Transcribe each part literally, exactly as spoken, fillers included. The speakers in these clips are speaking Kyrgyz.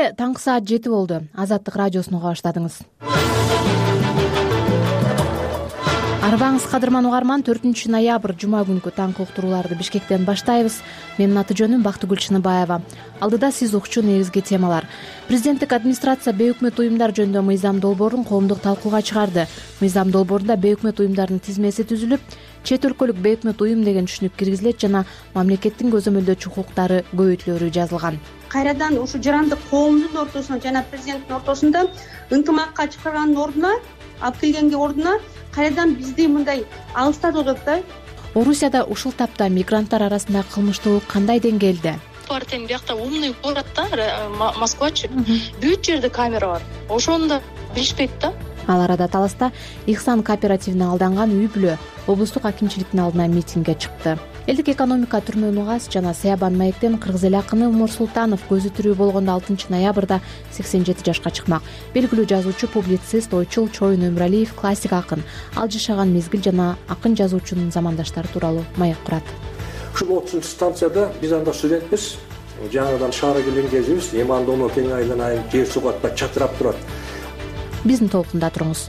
эле таңкы саат жети болду. Азаттык радиосун уга баштадыңыз. Арбаңыз кадырман угарман, төртүнчү ноябрь жума күнкү таңкы уктурууларды Бишкектен баштайбыз. Менин аты жөнүм Бактыгүл Чыныбаева. Алдыда сиз укчу негизги темалар. Президенттик администрация бейөкмөт уюмдар жөнүндө мыйзам долбоорун коомдук талкууга чыгарды. Мыйзам долбоорунда бейөкмөт уюмдардын тизмеси түзүлүп, чет өлкөлүк бейөкмөт уюм деген түшүнүк киргизилет жана мамлекеттин көзөмөлдөөчү укуктары көбөйтүлөрү жазылган. Кайрадан ушу жарандык коомдун ортосунда жана президенттин ортосунда ынтымакка чакырганын ордуна, алып келгенге ордуна кайрадан бизди мындай алыстатып атат да. Орусияда ушул тапта мигранттар арасында кылмыштуулук кандай деңгээлде? Партиянын биякта умный город да, Москвачы. Бүт жерде камера бар. Ошону да билишпейт да. Ал арада Таласта Ихсан кооперативине алданган үй бүлө облустук акимчиликтин алдына митингге чыкты. Элдик экономика түрмөн угаз жана Саябан маектен кыргыз эл акыны Умур Султанов көзү тирүү болгондо алтынчы ноябрда сексен жети жашка чыкмак. Белгилүү жазуучу, публицист, ойчул Чоюн Өмүралиев классик акын. Ал жашаган мезгил жана акын жазуучунун замандаштары тууралуу маек курат. Ушул отузунчу станцияда биз анда студентпиз. Жаңадан шаарга келген кезибиз, эми анда ону кең айланайын, жер сугатпай чатырап турат. Биздин толкунда туруңуз.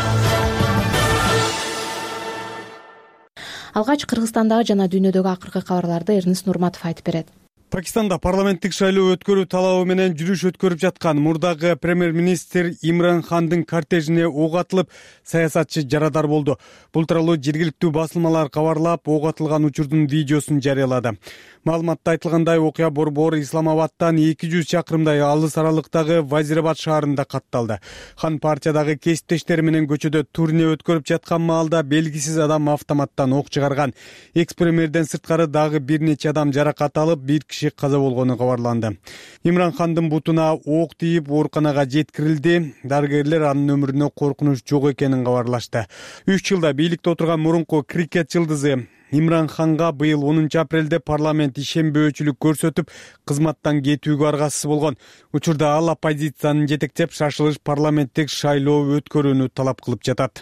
Алгач Кыргызстандагы жана дүйнөдөгү акыркы кабарларды Эрнис Нурматов айтып берет. Пакистанда парламенттик шайлоо өткөрүү талабы менен жүрүш өткөрүп жаткан мурдагы премьер-министр Имран Хандын кортежине ок атылып, саясатчы жарадар болду. Бул тууралуу жергиликтүү басылмалар кабарлап, ок атылган учурдун видеосун жарыялады. Маалыматта айтылгандай, окуя борбору Исламабадтан эки жүз чакырымдай алыс аралыктагы Вазирабад шаарында катталды. Хан партиядагы кесиптештери менен көчөдө турне өткөрүп жаткан маалда белгисиз адам автоматтан ок чыгарган. Экс-премьерден сырткары дагы бир нече адам жаракат алып, бир киши каза болгону кабарланды. Имран Хандын бутуна ок тийип, ооруканага жеткирилди. Дарыгерлер анын өмүрүнө коркунуч жок экенин кабарлашты. үч жылда бийликте отурган мурунку крикет жылдызы Имран Ханга быйыл онунчу апрелде парламент ишенбөөчүлүк көрсөтүп, кызматтан кетүүгө аргасыз болгон. Учурда ал оппозицияны жетектеп, шашылыш парламенттик шайлоо өткөрүүнү талап кылып жатат.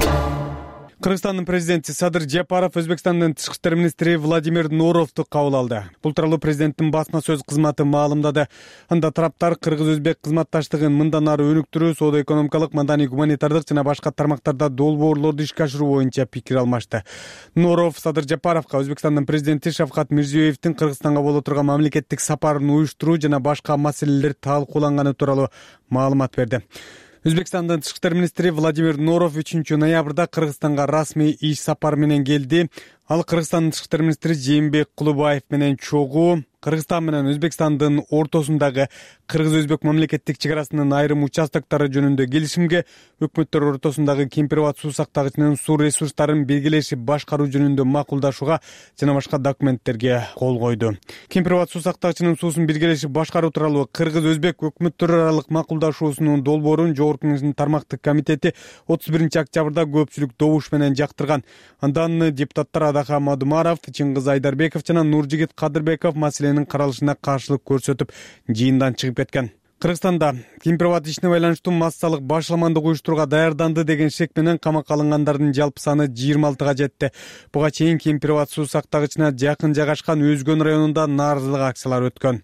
Кыргызстандын президенти Садыр Жапаров Өзбекстандын тышкы иштер министри Владимир Норовду кабыл алды. Бул тууралуу президенттин басма сөз кызматы маалымдады. Анда тараптар кыргыз-өзбек кызматташтыгын мындан ары өнүктүрүү, соода-экономикалык, маданий, гуманитардык жана башка тармактарда долбоорлорду ишке ашыруу боюнча пикир алмашты. Норов Садыр Жапаровго Өзбекстандын президенти Шавкат Мирзиёевдин Кыргызстанга боло турган мамлекеттик сапарын уюштуруу жана башка маселелер талкууланганы тууралуу маалымат берди. Өзбекстандын тышкы иштер министри Владимир Норов үчүнчү ноябрда Кыргызстанга расмий иш сапар менен келди. Ал Кыргызстандын тышкы иштер министри Жээнбек Кулубаев менен чогуу Кыргызстан менен Өзбекстандын ортосундагы кыргыз-өзбек мамлекеттик чек арасынын айрым участоктору жөнүндө келишимге, өкмөттөр ортосундагы Кемпир-Абад суу сактагычынын суу ресурстарын белгилешип башкаруу жөнүндө макулдашууга жана башка документтерге кол койду. Кемпир-Абад суу сактагычынын суусун белгилешип башкаруу тууралуу кыргыз-өзбек өкмөттөр аралык макулдашуусунун долбоорун Жогорку Кеңештин тармактык комитети отуз биринчи октябрда көпчүлүк добуш менен жактырган. Андан депутаттар Адаха Мадумаров, Чыңгыз Айдарбеков жана Нуржигит Кадырбеков маселенин каралышына каршылык көрсөтүп, жыйындан чыгып кеткен. Кыргызстанда Кемпир-Абад ишине байланыштуу массалык башламандык уюштурууга даярданды деген шек менен камакка алынгандардын жалпы саны жыйырма алтыга жетти. Буга чейин Кемпир-Абад суу сактагычына жакын жайгашкан Өзгөн районунда нааразылык акциялары өткөн.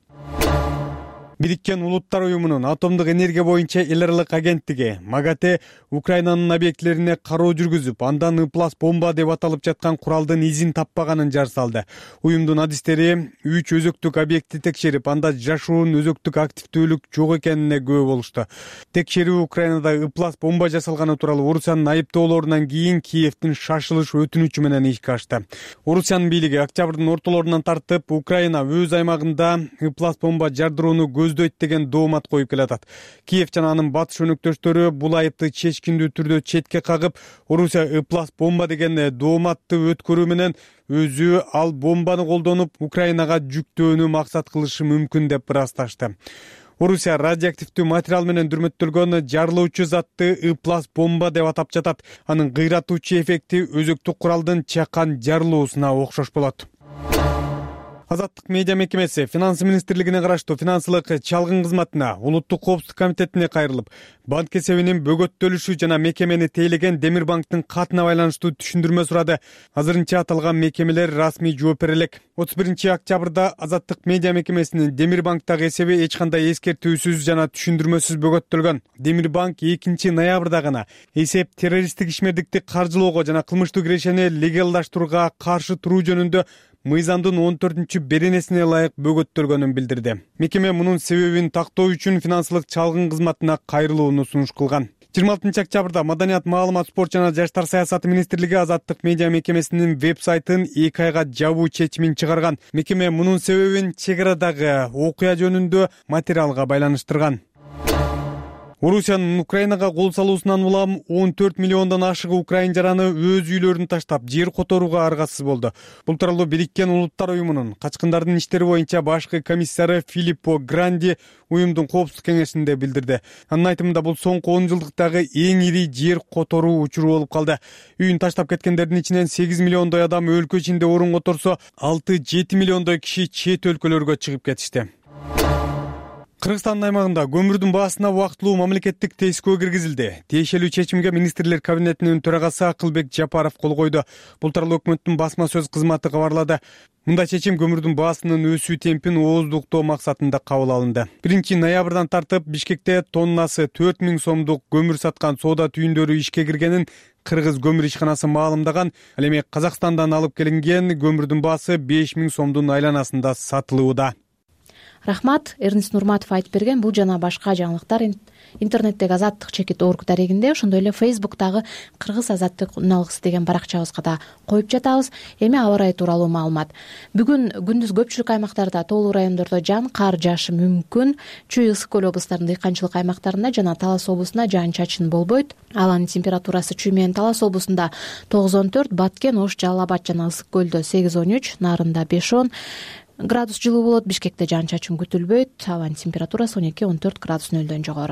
Бириккен Улуттар уюмунун атомдук энергия боюнча эл аралык агенттиги МАГАТЭ Украинанын объектилерине кароо жүргүзүп, андан ыплас бомба деп аталып жаткан куралдын изин таппаганын жар салды. Уюмдун адистери үч өзөктүк объектти текшерип, анда жашуун өзөктүк активдүүлүк жок экенине күбө болушту. Текшерүү Украинада ыплас бомба жасалганы тууралуу Орусиянын айыптоолорунан кийин Киевдин шашылыш өтүнүчү менен ишке ашты. Орусиянын бийлиги октябрдын ортолорунан тартып, Украина өз аймагында ыплас бомба жардырууну көздөйт деген доомат коюп келатат. Киев жана анын батыш өнөктөштөрү бул айыпты чечкиндүү түрдө четке кагып, Орусия ыплас бомба деген дооматты өткөрүү менен өзү ал бомбаны колдонуп Украинага жүктөөнү максат кылышы мүмкүн деп ырасташты. Орусия радиоактивдүү материал менен дүрмөттөлгөн жарылуучу затты ыплас бомба деп атап жатат. Анын кыйратуучу эффекти өзөктүк куралдын чакан жарылуусуна окшош болот. Азаттык медиа мекемеси Финансы министрлигине караштуу финансылык чалгын кызматына, Улуттук коопсуздук комитетине кайрылып, банк эсебинин бөгөттөлүшү жана мекемени тейлеген Демир банктын катына байланыштуу түшүндүрмө сурады. Азырынча аталган мекемелер расмий жооп бере элек. отуз биринчи октябрда Азаттык медиа мекемесинин Демир банктагы эсеби эч кандай эскертүүсүз жана түшүндүрмөсүз бөгөттөлгөн. Демир банк экинчи ноябрда гана эсеп террористтик ишмердикти каржылоого жана кылмыштуу кирешени легалдаштырууга каршы туруу жөнүндө мыйзамдын он төртүнчү беренесине ылайык бөгөттөлгөнүн билдирди. Мекеме мунун себебин тактоо үчүн финансылык чалгын кызматына кайрылууну сунуш кылган. жыйырма алтынчы октябрда Маданият, маалымат, спорт жана жаштар саясаты министрлиги Азаттык медиа мекемесинин веб-сайтын эки айга жабуу чечимин чыгарган. Мекеме мунун себебин чек арадагы окуя жөнүндө материалга байланыштырган. Орусиянын Украинага кол салуусунан улам он төрт миллиондон ашык украин жараны өз үйлөрүн таштап, жер которууга аргасыз болду. Бул тууралуу Бириккен Улуттар уюмунун качкындардын иштери боюнча башкы комиссары Филиппо Гранди уюмдун коопсуздук кеңешинде билдирди. Анын айтымында бул соңку он жылдыктагы эң ири жер которуу учуру болуп калды. Үйүн таштап кеткендердин ичинен сегиз миллиондой адам өлкө ичинде орун которсо, алты жети миллиондой киши чет өлкөлөргө чыгып кетишти. Кыргызстандын аймагында көмүрдүн баасына убактылуу мамлекеттик тескөө киргизилди. Тиешелүү чечимге министрлер кабинетинин төрагасы Акылбек Жапаров кол койду. Бул тууралуу өкмөттүн басма сөз кызматы кабарлады. Мында чечим көмүрдүн баасынын өсүү темпин ооздуктоо максатында кабыл алынды. биринчи ноябрдан тартып Бишкекте тоннасы төрт миң сомдук көмүр саткан соода түйүндөрү ишке киргенин Кыргыз көмүр ишканасы маалымдаган. Ал эми Казакстандан алып келинген көмүрдүн баасы беш миң сомдун айланасында сатылууда. Рахмат, Эрнис Нурматов айтып берген. Бул жана башка жаңылыктар интернеттеги Азаттык чекит орг дарегинде, ошондой эле Фейсбуктагы Кыргыз Азаттык үн алгысы деген баракчабызга да коюп жатабыз. Эми аба ырайы тууралуу маалымат. Бүгүн күндүз көпчүлүк аймактарда, тоолуу райондордо жан кар жаашы мүмкүн. Чүй, Ысык көл облустарынын дыйканчылык аймактарында жана Талас облусунда жаан-чачын болбойт. Аланын температурасы Чүй менен Талас облусунда тогуз он төрт, Баткен, Ош, Жалал Абад жана Ысык көлдө сегиз он үч, Нарында беш он градус жылуу болот. Бишкекте жаан-чачын күтүлбөйт. Абанын температурасы он эки он төрт градус нөлдөн жогору.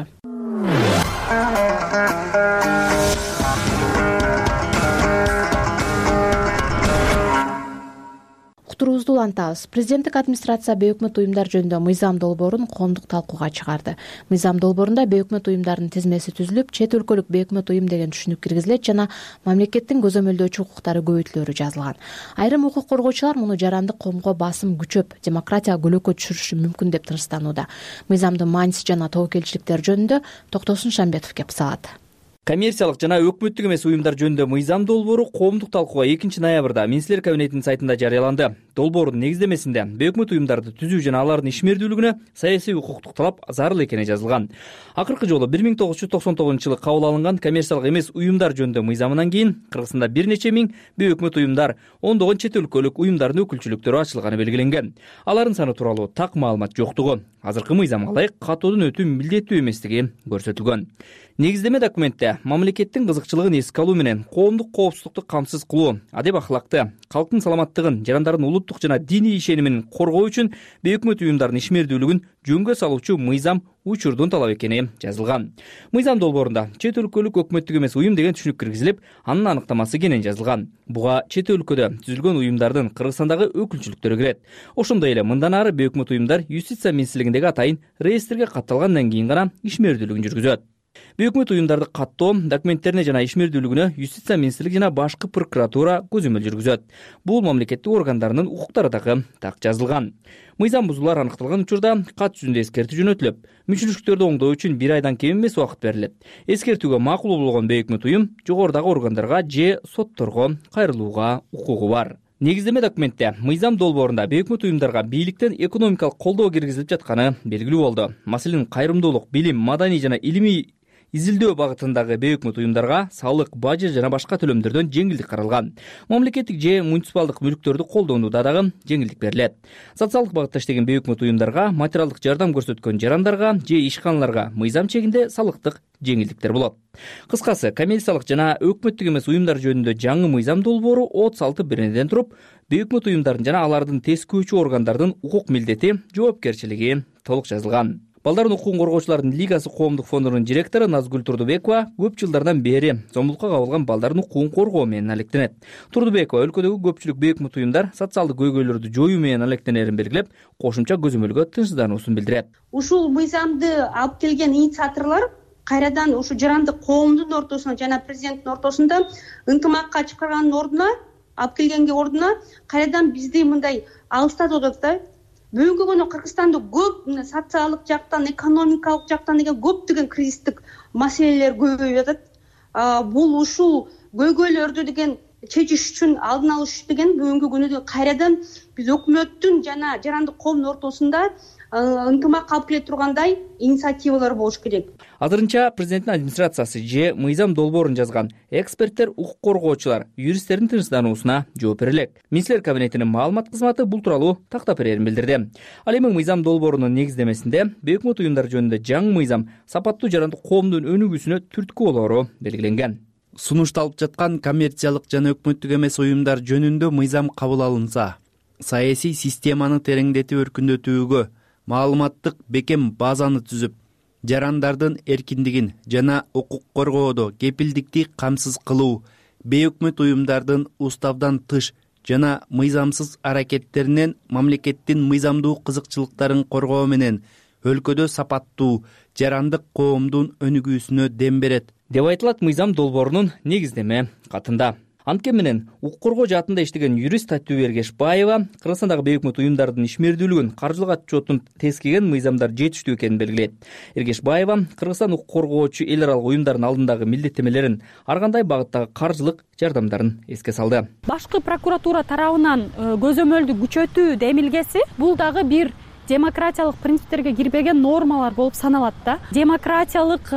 Уктуруубузду улантабыз. Президенттик администрация бейөкмөт уюмдар жөнүндө мыйзам долбоорун коомдук талкууга чыгарды. Мыйзам долбоорунда бейөкмөт уюмдардын тизмеси түзүлүп, чет өлкөлүк бейөкмөт уюм деген түшүнүк киргизилет жана мамлекеттин көзөмөлдөөчү укуктары көбөйтүлөрү жазылган. Айрым укук коргоочулар муну жаранды коомго басым күчөп, демократия көлөкө түшүрүшү мүмкүн деп тынчтанууда. Мыйзамдын мааниси жана тобокелчиликтери жөнүндө Токтосун Шамбетов кеп салат. Коммерциялык жана өкмөттүк эмес уюмдар жөнүндө мыйзам долбоору коомдук талкууга экинчи ноябрда министрлер кабинетинин сайтында жарыяланды. Долбоордун негиздемесинде бейөкмөт уюмдарды түзүү жана алардын ишмердүүлүгүнө саясий укуктук талап зарыл экени жазылган. Акыркы жолу бир миң тогуз жүз токсон тогузунчу жылы кабыл алынган коммерциялык эмес уюмдар жөнүндө мыйзамынан кийин Кыргызстанда бир нече миң бейөкмөт уюмдар, ондогон чет өлкөлүк уюмдардын өкүлчүлүктөрү ачылганы белгиленген. Алардын саны тууралуу так маалымат жоктугу, азыркы мыйзамга ылайык катоодон өтүү милдеттүү эместиги көрсөтүлгөн. Негиздеме документте мамлекеттин кызыкчылыгын эске алуу менен коомдук коопсуздукту камсыз кылуу, адеп акылакты, калктын саламаттыгын, жарандардын улуттук жана диний ишенимин коргоо үчүн бейөкмөт уюмдардын ишмердүүлүгүн жөнгө салуучу мыйзам учурдун талап экени жазылган. Мыйзам долбоорунда чет өлкөлүк өкмөттүк эмес уюм деген түшүнүк киргизилип, анын аныктамасы кенен жазылган. Буга чет өлкөдө түзүлгөн уюмдардын Кыргызстандагы өкүлчүлүктөрү кирет. Ошондой эле мындан ары бейөкмөт уюмдар юстиция министрлигиндеги атайын реестрге катталгандан кийин гана ишмердүүлүгүн жүргүзөт. Бейөкмөт уюмдарды каттоо документтерине жана ишмердүүлүгүнө юстиция министрлиги жана башкы прокуратура көзөмөл жүргүзөт. Бул мамлекеттик органдарынын укуктары дагы так жазылган. Мыйзам бузуулар аныкталган учурда кат жүзүндө эскертүү жөнөтүлүп, мүчүлүштөрдү оңдоо үчүн бир айдан кем эмес убакыт берилет. Эскертүүгө макул болгон бейөкмөт уюм жогорудагы органдарга же сотторго кайрылууга укугу бар. Негиздеме документте мыйзам долбоорунда бейөкмөт уюмдарга бийликтен экономикалык колдоо киргизилип жатканы белгилүү болду. Маселен, кайрымдуулук, билим, маданий жана илимий изилдөө багытындагы бейөкмөт уюмдарга салык, бажы жана башка төлөмдөрдөн жеңилдик каралган. Мамлекеттик же муниципалдык мүлктөрдү колдонууда дагы жеңилдик берилет. Социалдык багытта иштеген бейөкмөт уюмдарга, материалдык жардам көрсөткөн жарандарга же ишканаларга мыйзам чегинде салыктык жеңилдиктер болот. Кыскасы, коммерциялык жана өкмөттүк эмес уюмдар жөнүндө жаңы мыйзам долбоору отуз алты беренеден туруп, бейөкмөт уюмдардын жана алардын тескөөчү органдардын укук милдети, жоопкерчилиги толук жазылган. Балдардын укугун коргоочулардын лигасы коомдук фондунун директору Назгүл Турдубекова көп жылдардан бери зомбулукка кабылган балдардын укугун коргоо менен алектенет. Турдубекова өлкөдөгү көпчүлүк бейөк мут уюмдар социалдык көйгөйлөрдү жоюу менен алектенерин белгилеп, кошумча көзөмөлгө тынчсыздануусун билдирет. Ушул мыйзамды алып келген инициаторлор кайрадан ушу жарандык коомдун ортосунда жана президенттин ортосунда ынтымакка чакырганын ордуна алып келгенге ордуна кайрадан бизди мындай алыстатып атат да. Бүгүнкү күнү Кыргызстанда көп социалдык жактан, экономикалык жактан деген көптөгөн кризистик маселелер көбөйүп атат. Бул ушул көйгөйлөрдү деген чечиш үчүн, алдын алыш деген бүгүнкү күнү кайрадан биз өкмөттүн жана жарандык коомдун ортосунда ынтымак алып келе тургандай инициативалар болуш керек. Азырынча президенттин администрациясы же мыйзам долбоорун жазган эксперттер, укук коргоочулар, юристтердин тынчсыздануусуна жооп бере элек. Министрлер кабинетинин маалымат кызматы бул тууралуу тактап берерин билдирди. Ал эми мыйзам долбоорунун негиздемесинде бейөк мут уюмдар жөнүндө жаңы мыйзам сапаттуу жарандык коомдун өнүгүүсүнө түрткү болоору белгиленген. Сунушталып жаткан коммерциялык жана өкмөттүк эмес уюмдар жөнүндө мыйзам кабыл алынса, саясий системаны тереңдетип өркүндөтүүгө маалыматтык бекем базаны түзүп, жарандардын эркиндигин жана укук коргоодо кепилдикти камсыз кылуу, бейөкмөт уюмдардын уставдан тыш жана мыйзамсыз аракеттеринен мамлекеттин мыйзамдуу кызыкчылыктарын коргоо менен өлкөдө сапаттуу жарандык коомдун өнүгүүсүнө дем берет, деп айтылат мыйзам долбоорунун негиздеме катында. Антке менен укук коргоо жаатында иштеген юрист Таттуу Эргешбаева Кыргызстандагы бейөк мут уюмдардын ишмердүүлүгүн, каржылык отчетун тескиген мыйзамдар жетиштүү экенин белгилейт. Эргешбаева Кыргызстан укук коргоочу эл аралык уюмдардын алдындагы милдеттемелерин, ар кандай багыттагы каржылык жардамдарын эске салды. Башкы прокуратура тарабынан көзөмөлдү күчөтүү демилгеси бул дагы бир демократиялык принциптерге кирбеген нормалар болуп саналат да. Демократиялык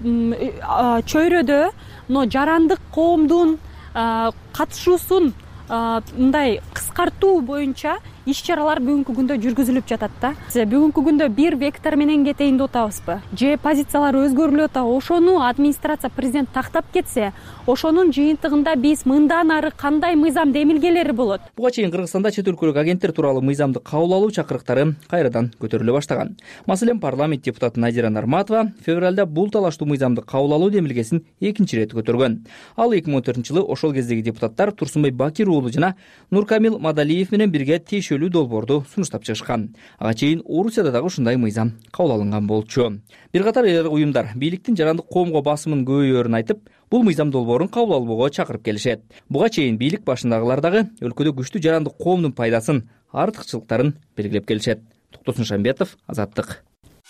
чөйрөдө жарандык коомдун катышуусун мындай кыскартуу боюнча иш-чаралар бүгүнкү күндө жүргүзүлүп жатат да. Бүгүнкү күндө бир вектор менен кетейин деп атабызбы? Же позициялар өзгөрүлүп атабы? Ошону администрация президент тактап кетсе, ошонун жыйынтыгында биз мындан ары кандай мыйзам демилгелери болот? Буга чейин Кыргызстанда чет өлкөлүк агенттер тууралуу мыйзамды кабыл алуу чакырыктары кайрадан көтөрүлө баштаган. Маселен, парламент депутаты Надира Нарматова февралда бул талаштуу мыйзамды кабыл алуу демилгесин экинчи ирет көтөргөн. Ал эки миң он төртүнчү жылы ошол кездеги депутаттар Турсунбай Бакир уулу жана Нуркамил Мадалиев менен бирге тиешелүү долбоорду сунуштап чыгышкан. Ага чейин Орусияда дагы ушундай мыйзам кабыл алынган болчу. Бир катар эл аралык уюмдар бийликтин жарандык коомго басымын көбөйөөрүн айтып, бул мыйзам долбоорун кабыл албоого чакырып келишет. Буга чейин бийлик башындагылар дагы өлкөдө күчтүү жарандык коомдун пайдасын, артыкчылыктарын белгилеп келишет. Токтосун Шамбетов, Азаттык.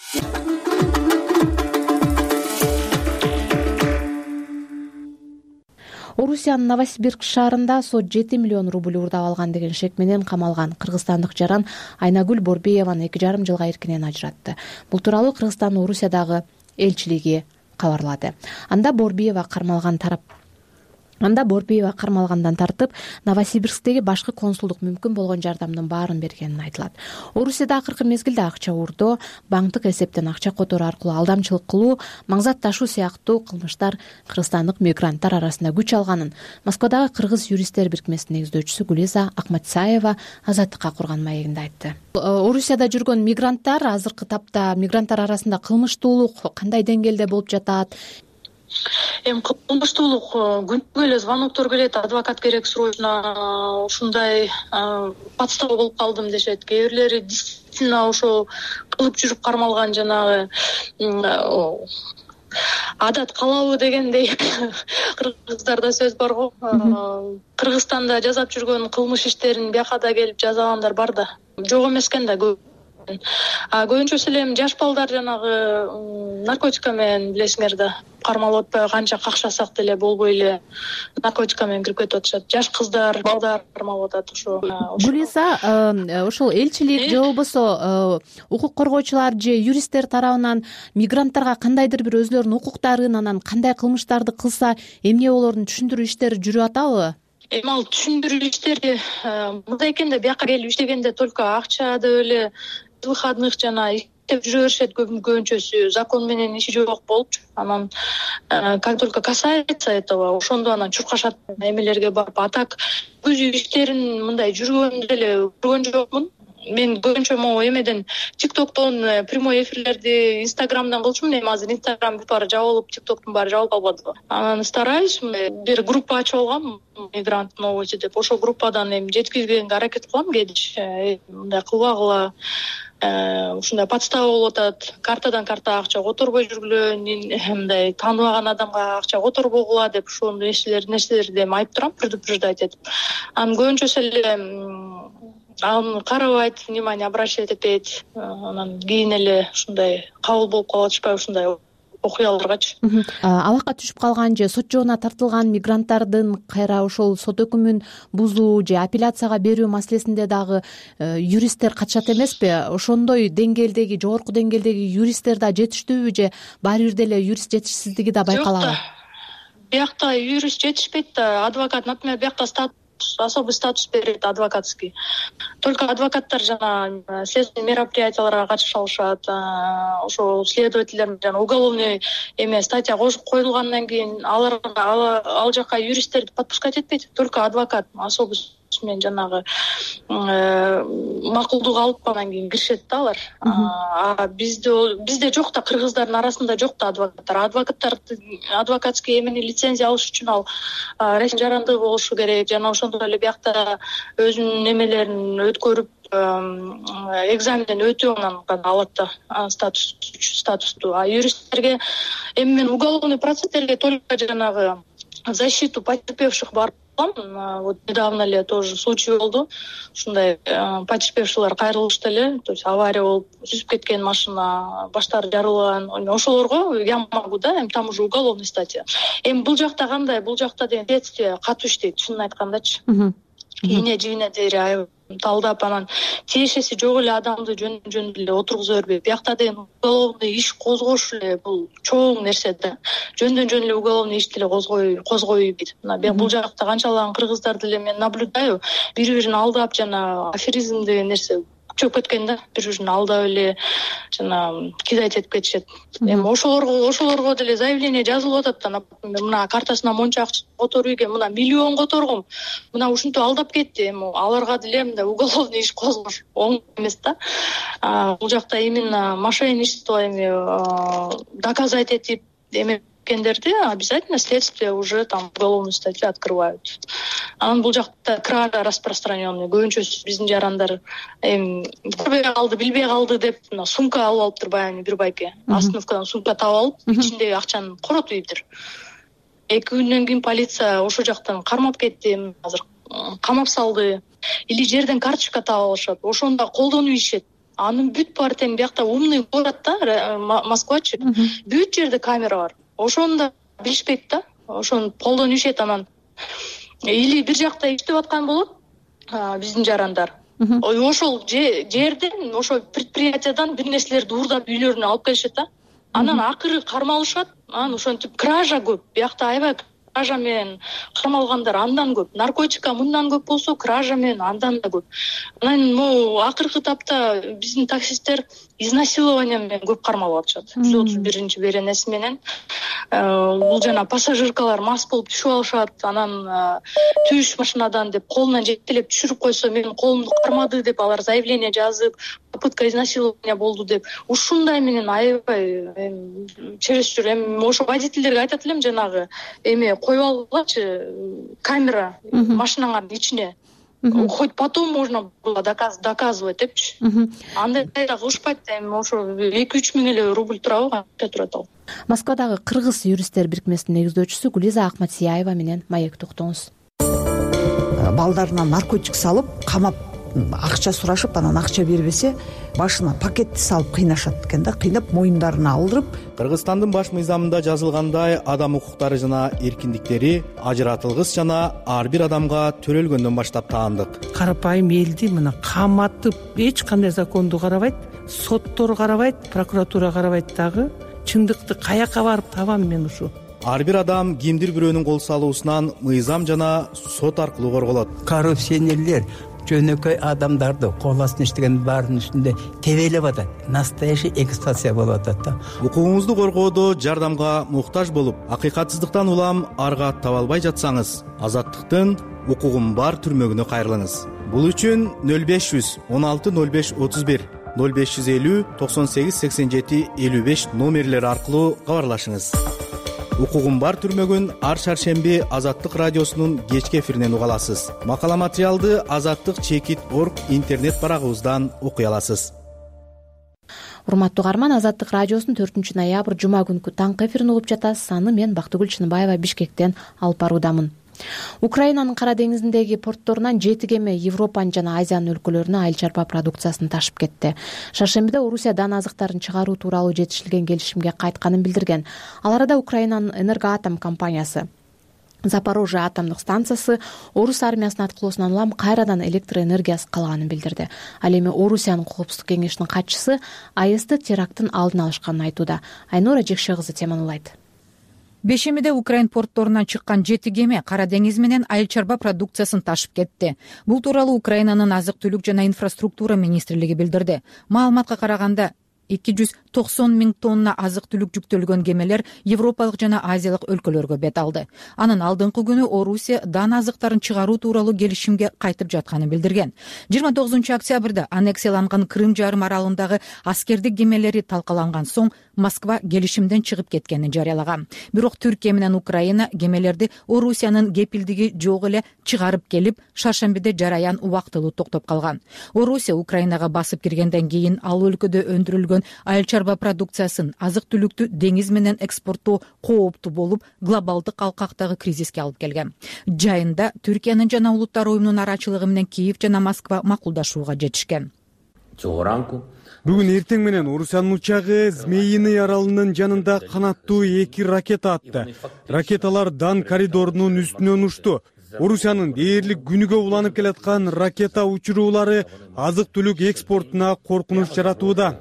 Орусиянын Новосибирск шаарында сот жети миллион рубль уурдап алган деген шек менен камалган кыргызстандык жаран Айнагүл Борбиеваны эки жарым жылга эркинен ажыратты. Бул тууралуу Кыргызстандын Орусиядагы элчилиги кабарлады. Анда Борбиева кармалган тарап Анда Борбиева кармалгандан тартып, Новосибирсктеги башкы консулдук мүмкүн болгон жардамдын баарын бергенин айтылат. Орусияда акыркы мезгилде акча уурдоо, банктык эсептен акча которуу аркылуу алдамчылык кылуу, маңзат ташуу сыяктуу кылмыштар кыргызстандык мигранттар арасында күч алганын Москвадагы кыргыз юристтер бирикмесинин негиздөөчүсү Гулиза Акматсаева Азаттыкка курган маегинде айтты. Орусияда жүргөн мигранттар азыркы тапта мигранттар арасында кылмыштуулук кандай деңгээлде болуп жатат? Эми кылмыштуулук күнүгө эле звоноктор келет, адвокат керек срочно, ушундай подстава болуп калдым дешет. Кээ бирлери действительно ошо кылып жүрүп кармалган, жанагы адат калабы дегендей кыргыздарда сөз бар го. Кыргызстанда жасап жүргөн кылмыш иштерин бияка да келип жасагандар бар да. Жок эмес экен да көп. А көбүнчөсү эле жаш балдар жанагы наркотика менен билесиңер да кармалып атпайбы, канча какшасак деле болбой эле наркотика менен кирип кетип атышат. Жаш кыздар, балдар кармалып атат ошо. Гулиза, ошол элчилик же болбосо укук коргоочулар же юристтер тарабынан мигранттарга кандайдыр бир өзлөрүнүн укуктарын, анан кандай кылмыштарды кылса эмне болоорун түшүндүрүү иштери жүрүп атабы? Эми ал түшүндүрүү иштери мындай экен да, бияка келип иштегенде только акча деп эле выходных жана иштеп жүрө беришет көбүнчөсү, закон менен иши жок болуп, анан как только касается этого, ошондо анан чуркашат эмелерге барып. А так көз иштерин мындай жүргөн деле көргөн жокмун. мен көбүнчө могу эмеден тиктоктон прямой эфирлерди инстаграмдан кылчумун. Эми азыр инстаграм бүт баары жабылып, тиктоктун баары жабылып калбадыбы. Анан стараюсь, бир группа ачып алгам, мигрант новости деп. Ошол группадан эми жеткизгенге аракет кылам кээде. Мындай кылбагыла, ушундай подстава болуп атат. Картадан картага акча которбой жүргүлө, мындай тааныбаган адамга акча которбогула деп ушул нерселерди эми айтып турам, предупреждать этип. Анан көбүнчөсү эле аны карабайт, внимание обращать этпейт. Анан кийин эле ушундай кабыл болуп калып атышпайбы ушундай окуяларгачы. Алакка түшүп калган же сот жообуна тартылган мигранттардын кайра ошол сот өкүмүн бузуу же апелляцияга берүү маселесинде дагы юристтер катышат эмеспи? Ошондой деңгээлдеги, жогорку деңгээлдеги юристтер да жетиштүүбү же баары бир деле юрист жетишсиздиги да байкалабы? Биякта юрист жетишпейт да, адвокат, например, биякта статус, особый статус берет адвокатский. Только адвокаттар жана следственный мероприятияларга катыша алышат. Ошо следовательдер жана уголовный эме статья коюлгандан кийин аларга ал жака юристтерди подпускать этпейт. Только адвокат особый менен жанагы макулдук алып анан кийин киришет да алар. А бизде бизде жок да, кыргыздардын арасында жок да адвокаттар. Адвокаттар адвокатский эмени лицензия алыш үчүн ал ресми жарандыгы болушу керек. Жана ошондой эле биякта өзүнүн эмелерин өткөрүп, экзаменден өтүп анан гана алат да статус статусту. А юристтерге эми мен уголовный процесстерге только жанагы защиту потерпевших барып, вот недавно эле тоже случай болду. Ушундай потерпевшийлер кайрылышты эле, то есть авария болуп сүзүп кеткен машина, баштары жарылган. Ошолорго я могу, да, эми там уже уголовный статья. Эми бул жакта кандай? Бул жакта деген следствие катуу иштейт, чынын айткандачы. Ийне жийне дейри талдап анан тиешеси жок эле адамды жөн жөн эле отургуза бербейт. Биякта деген уголовный иш козгош эле бул чоң нерсе да. Жөндөн жөн эле уголовный ишти эле козгой козгой бит. Мына бул жакта канчалаган кыргыздар деле мен наблюдаю, бири-бирин алдап жана аферизм деген нерсе чөп кеткен да, бири-бирин алдап эле жана кидать этип кетишет. Эми ошолорго ошолорго деле заявление жазылып атат да, например, мына картасына монча акча которуп ийген, мына миллион которгом, мына ушинтип алдап кетти. Эми аларга деле мындай уголовный иш козгош оңой эмес да. Бул жакта именно мошенничество эми доказать этип эме кендерди обязательно следствие уже там уголовную статью открывают. Анан бул жакта кража распространенный. Көбүнчөсү биздин жарандар эми билбей калды, билбей калды деп мына сумка алып алыптыр, баягы бир байке. Остановкадан сумка таап алып, ичиндеги акчаны коротуп ийиптир. Эки күндөн кийин полиция ошол жактан кармап кетти, азыр камап салды. Или жерден карточка таап алышат, ошону да колдонуп ийишет. Анын бүт баары тең биякта умный город да, Москвачы. Бүт жерде камера бар. Ошону да билишпейт да, ошону колдонуп ийишет. Анан или бир жакта иштеп аткан болот биздин жарандар. Ошол жерден, ошол предприятиядан бир нерселерди уурдап үйлөрүнө алып келишет да. Анан акыры кармалышат. Анан ошентип кража көп. Биякта аябай кража менен кармалгандар андан көп. Наркотика мындан көп болсо, кража менен андан да көп. Анан могу акыркы тапта биздин таксисттер изнасилование менен көп кармалып атышат. жүз отуз биринчи беренеси менен. Бул жана пассажиркалар мас болуп түшүп алышат. Анан түш машинадан деп колунан жетелеп түшүрүп койсо, менин колумду кармады деп алар заявление жазып, попытка изнасилования болду деп. Ушундай менен аябай чересчур. Эми ошо водительдерге айтат элем, жанагы эме коюп алгылачы, камера машинаңардын ичине. Хоть потом можно было доказывать депчи. Андай да кылышпайт. Эми ошо эки үч миң эле рубль турабы, канча турат ал. Москвадагы кыргыз юристтер бирикмесинин негиздөөчүсү Гулиза Акматияева менен маек токтоңуз. Балдарына наркотик салып, камап, акча сурашып, анан акча бербесе, башына пакетти салып кыйнашат экен да, кыйнап моюндарына алдырып. Кыргызстандын баш мыйзамында жазылгандай, адам укуктары жана эркиндиктери ажыратылгыс жана ар бир адамга төрөлгөндөн баштап таандык. Карапайым элди мына каматып, эч кандай законду карабайт, соттор карабайт, прокуратура карабайт дагы. Чындыкты каяка барып табам мен ушу? Ар бир адам кимдир бирөөнүн кол салуусунан мыйзам жана сот аркылуу корголот. Коррупционерлер жөнөкөй адамдарды кол астына иштеген баарынын үстүндө тебелеп атат. Настоящий эксплуатация болуп атат да. Укугуңузду коргоодо жардамга муктаж болуп, акыйкатсыздыктан улам арга таба албай жатсаңыз, азаттыктын укугум бар түрмөгүнө кайрылыңыз. бул үчүн нөл беш жүз он алты нөл беш отуз бир нөл беш жүз элүү токсон сегиз сексен жети элүү беш номерлери аркылуу кабарлашыңыз. Укугум бар түрмөгүн ар шаршемби Азаттык радиосунун кечки эфиринен уга аласыз. Макала материалды азаттык чекит точка орг интернет барагыбыздан окуй аласыз. Урматтуу угарман, Азаттык радиосунун төртүнчү ноябрь жума күнкү таңкы эфирин угуп жатасыз. Аны мен Бактыгүл Чыныбаева Бишкектен алып баруудамын. Украинанын Кара деңизиндеги портторунан жети кеме Европанын жана Азиянын өлкөлөрүнө айыл чарба продукциясын ташып кетти. Шаршембиде Орусия дан азыктарын чыгаруу тууралуу жетишилген келишимге кайтканын билдирген. Ал арада Украинанын Энергоатом компаниясы Запорожье атомдук станциясы Орус армиясынын аткылоосунан улам кайрадан электр энергиясы калганын билдирди. Ал эми Орусиянын коопсуздук кеңешинин катчысы АЭСти теракттын алдын алышканын айтууда. Айнура Жекше кызы теманылайт. Бешемиде Украин портторунан чыккан жети кеме Кара деңиз менен айыл чарба продукциясын ташып кетти. Бул тууралуу Украинанын азык-түлүк жана инфраструктура министрлиги билдирди. Маалыматка караганда эки жүз токсон миң тонна азык-түлүк жүктөлгөн кемелер европалык жана азиялык өлкөлөргө бет алды. Анын алдыңкы күнү Орусия дан азыктарын чыгаруу тууралуу келишимге кайтып жатканын билдирген. жыйырма тогузунчу октябрда аннексияланган Крым жарым аралындагы аскердик кемелери талкаланган соң Москва келишимден чыгып кеткенин жарыялаган. Бирок Түркия менен Украина кемелерди Орусиянын кепилдиги жок эле чыгарып келип, шаршембиде жараян убактылуу токтоп калган. Орусия Украинага басып киргенден кийин ал өлкөдө өндүрүлгөн айыл чарба продукциясын, азык-түлүктү деңиз менен экспорттоо кооптуу болуп, глобалдык алкактагы кризиске алып келген. Жайында Түркиянын жана Улуттар уюмунун арачылыгы менен Киев жана Москва макулдашууга жетишкен. Бүгүн эртең менен Орусиянын учагы Змеиный аралынын жанында канаттуу эки ракета атты. Ракеталар Дан коридорунун үстүнөн учту. Орусиянын дээрлик күнүгө уланып келаткан ракета учуруулары азык-түлүк экспортуна коркунуч жаратууда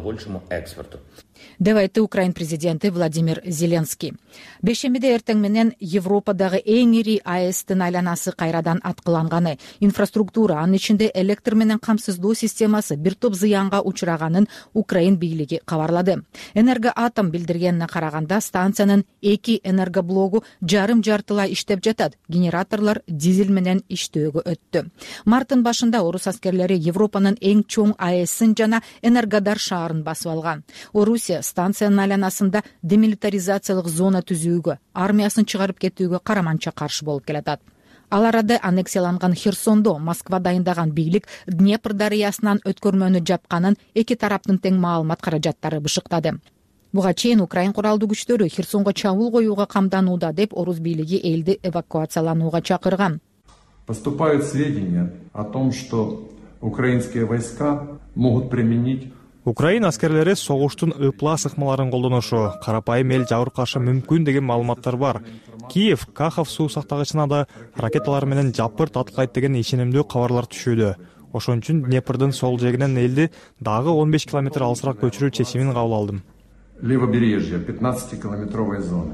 деп айтты Украин президенти Владимир Зеленский. Бешемиде эртең менен Европадагы эң ири АЭСтин айланасы кайрадан аткыланганы, инфраструктура, анын ичинде электр менен камсыздоо системасы бир топ зыянга учураганын Украин бийлиги кабарлады. Энергоатом билдиргенине караганда, станциянын эки энергоблогу жарым жартылай иштеп жатат. Генераторлор дизель менен иштөөгө өттү. Марттын башында орус аскерлери Европанын эң чоң АЭСин жана Энергодар шаарын басып алган. Орусия станциянын айланасында демилитаризациялык зона түзүүгө, армиясын чыгарып кетүүгө караманча каршы болуп келатат. Ал арада аннексияланган Херсондо Москва дайындаган бийлик Днепр дарыясынан өткөрмөнү жапканын эки тараптын тең маалымат каражаттары бышыктады. Буга чейин Украин куралдуу күчтөрү Херсонго чабуул коюуга камданууда деп орус бийлиги элди эвакуацияланууга чакырган. Поступают сведения о том, что украинские войска могут применить Украин аскерлери согуштун ыплас ыкмаларын колдонушу, карапайым эл жабыркашы мүмкүн деген маалыматтар бар. Киев Кахов суу сактагычына да ракеталар менен жапырт атылгайт деген ишенимдүү кабарлар түшүүдө. Ошон үчүн Днепрдин сол жегинен элди дагы он беш километр алысыраак көчүрүү чечимин кабыл алдым. Левобережье пятнадцатикилометровой зоны.